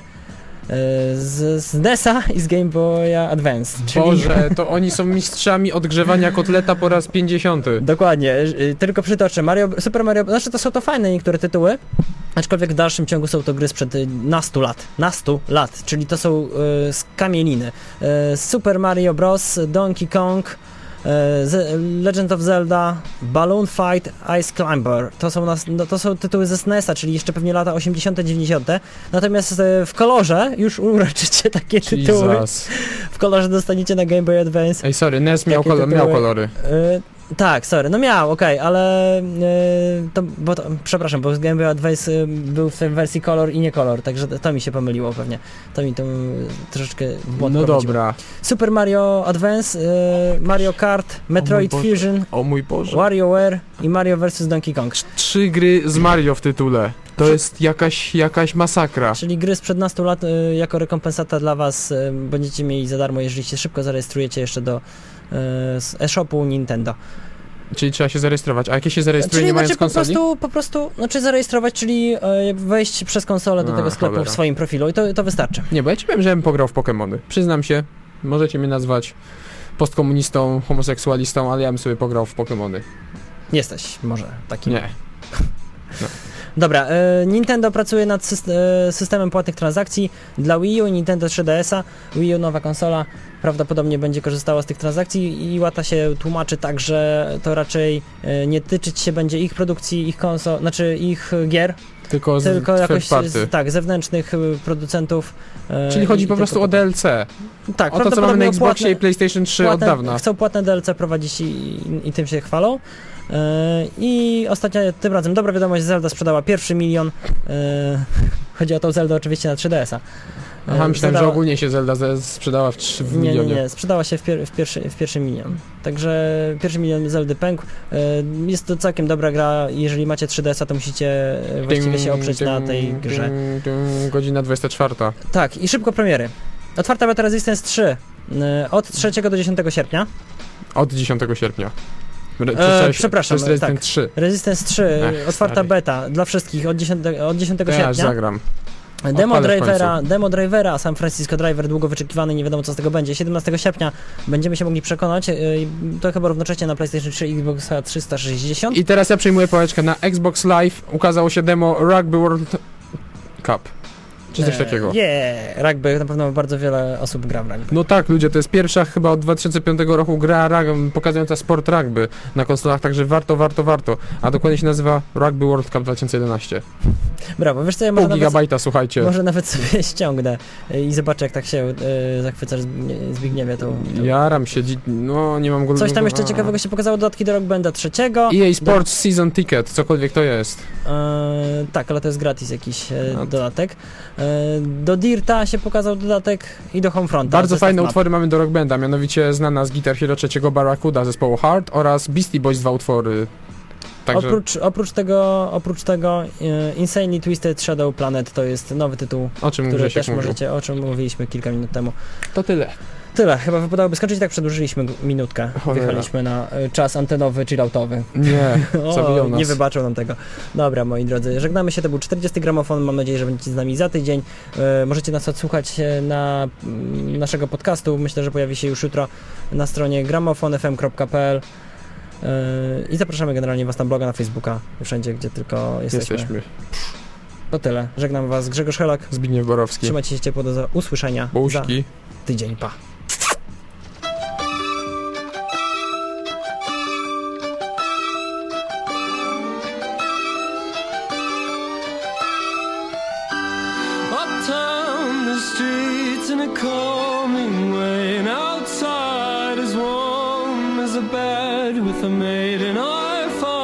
z, z N E S a i z Game Boya Advance. Czyli... Boże, to oni są mistrzami odgrzewania kotleta po raz pięćdziesiąty. Dokładnie, tylko przytoczę. Mario, Super Mario, znaczy to są to fajne niektóre tytuły, aczkolwiek w dalszym ciągu są to gry sprzed nastu lat. Nastu lat, czyli to są y, z kamieniny. Y, Super Mario Bros., Donkey Kong, Legend of Zelda, Balloon Fight, Ice Climber. To są, nas, no, to są tytuły ze S N E S a, czyli jeszcze pewnie lata osiemdziesiąte, dziewięćdziesiąte. Natomiast w kolorze już uroczycie takie Jesus. tytuły. W kolorze dostaniecie na Game Boy Advance. Ej, sorry, N E S miał, kolor, miał kolory. Y Tak, sorry, no miał, okej, okay, ale yy, to, bo to, przepraszam, bo z Game Boy Advance yy, był w tej wersji kolor i nie kolor, także to, to mi się pomyliło pewnie, to mi to yy, troszeczkę w błąd No prowadziło. Dobra. Super Mario Advance, yy, Mario Kart, Metroid o Fusion, o mój Boże. WarioWare i Mario versus. Donkey Kong. Trzy gry z Mario w tytule. To jest jakaś, jakaś masakra. Czyli gry sprzed nastu lat yy, jako rekompensata dla was yy, będziecie mieli za darmo, jeżeli się szybko zarejestrujecie jeszcze do z e-shopu Nintendo. Czyli trzeba się zarejestrować. A jakie się zarejestruje, czyli nie znaczy mając konsoli? Po prostu, po prostu, znaczy zarejestrować, czyli e, wejść przez konsolę do A, tego sklepu cholera. w swoim profilu i to, to wystarczy. Nie, bo ja ci powiem, że ja bym pograł w Pokemony. Przyznam się, możecie mnie nazwać postkomunistą, homoseksualistą, ale ja bym sobie pograł w Pokemony. Jesteś może takim. Nie. No. Dobra, e, Nintendo pracuje nad syst e, systemem płatnych transakcji dla Wii U i Nintendo trzy D S a. Wii U, nowa konsola, prawdopodobnie będzie korzystała z tych transakcji i Iwata się tłumaczy tak, że to raczej e, nie tyczyć się będzie ich produkcji, ich konsol, znaczy ich gier, tylko, z, tylko jakoś z, tak, zewnętrznych producentów. E, Czyli chodzi po prostu o D L C. Tak, o to, co mamy na Xboxie płatne, i PlayStation trzy płatne, od dawna. Chcą płatne D L C prowadzić i, i, i tym się chwalą. Yy, I ostatnio, tym razem dobra wiadomość, Zelda sprzedała pierwszy milion. Yy, chodzi o tą Zeldę oczywiście na trzy D S a. Yy, Aha, myślałem, sprzedała... że ogólnie się Zelda sprzedała w, trzy, w nie, milionie. Nie, nie, sprzedała się w, pier w, pierwszy, w pierwszy milion. Także pierwszy milion Zeldy pękł. Yy, jest to całkiem dobra gra. Jeżeli macie trzy D S a, to musicie właściwie ding, się oprzeć ding, na tej grze. Ding, ding, godzina dwudziesta czwarta. Tak, i szybko premiery. Otwarta beta Resistance trzy yy, od trzeciego do dziesiątego sierpnia. Od dziesiątego sierpnia. Re e, przepraszam, Resistance tak. trzy. Resistance trzy, Ech, otwarta stary. beta dla wszystkich od dziesiątego, od dziesiątego ja sierpnia. zagram. Demo drivera, demo drivera, San Francisco Driver, długo wyczekiwany, nie wiadomo co z tego będzie. siedemnastego sierpnia będziemy się mogli przekonać, to chyba równocześnie na PlayStation trzy i Xbox trzysta sześćdziesiąt. I teraz ja przejmuję pałeczkę. Na Xbox Live ukazało się demo Rugby World Cup. Czy coś takiego. Nie, yeah, rugby, na pewno bardzo wiele osób gra w rugby. No tak, ludzie, to jest pierwsza chyba od dwa tysiące piątego roku gra rugby, pokazująca sport rugby na konsolach, także warto, warto, warto. A dokładnie się nazywa Rugby World Cup dwa tysiące jedenaście. Brawo, wiesz co, ja może Pół nawet, gigabajta, słuchajcie. Może nawet sobie ściągnę i zobaczę, jak tak się y, zachwycasz Zbigniewie tą, tą... Jaram się, no nie mam go. Coś tam jeszcze ciekawego się pokazało, dodatki do Rock Banda trzeciego. E A Sports do... Season Ticket, cokolwiek to jest. Yy, tak, ale to jest gratis jakiś yy, no. dodatek. Yy, do Dirta się pokazał dodatek i do Homefronta. Bardzo fajne map. utwory mamy do Rock Banda, mianowicie znana z Guitar Hero trzeciego Barracuda zespołu Heart oraz Beastie Boys dwa utwory. Także... Oprócz, oprócz tego, oprócz tego uh, Insanely Twisted Shadow Planet to jest nowy tytuł, o czym który też mówił. możecie, o czym mówiliśmy kilka minut temu. To tyle. Tyle, chyba wypadałoby skończyć, tak przedłużyliśmy minutkę. Cholera. Wjechaliśmy na y, czas antenowy, chilloutowy. Nie, zabiją nas. Nie wybaczą nam tego. Dobra, moi drodzy, żegnamy się, to był czterdziesty gramofon, mam nadzieję, że będziecie z nami za tydzień. Y, możecie nas odsłuchać na y, naszego podcastu, myślę, że pojawi się już jutro na stronie gramofon f m kropka p l. Yy, I zapraszamy generalnie was na bloga, na Facebooka, wszędzie, gdzie tylko jesteśmy. jesteśmy. To tyle. Żegnam was, Grzegorz Helak, Zbigniew Borowski. Trzymajcie się ciepło, do usłyszenia Buźki. za tydzień. Pa! Uptown, the streets in a calming way, outside as warm as a bed with a maid, and I fall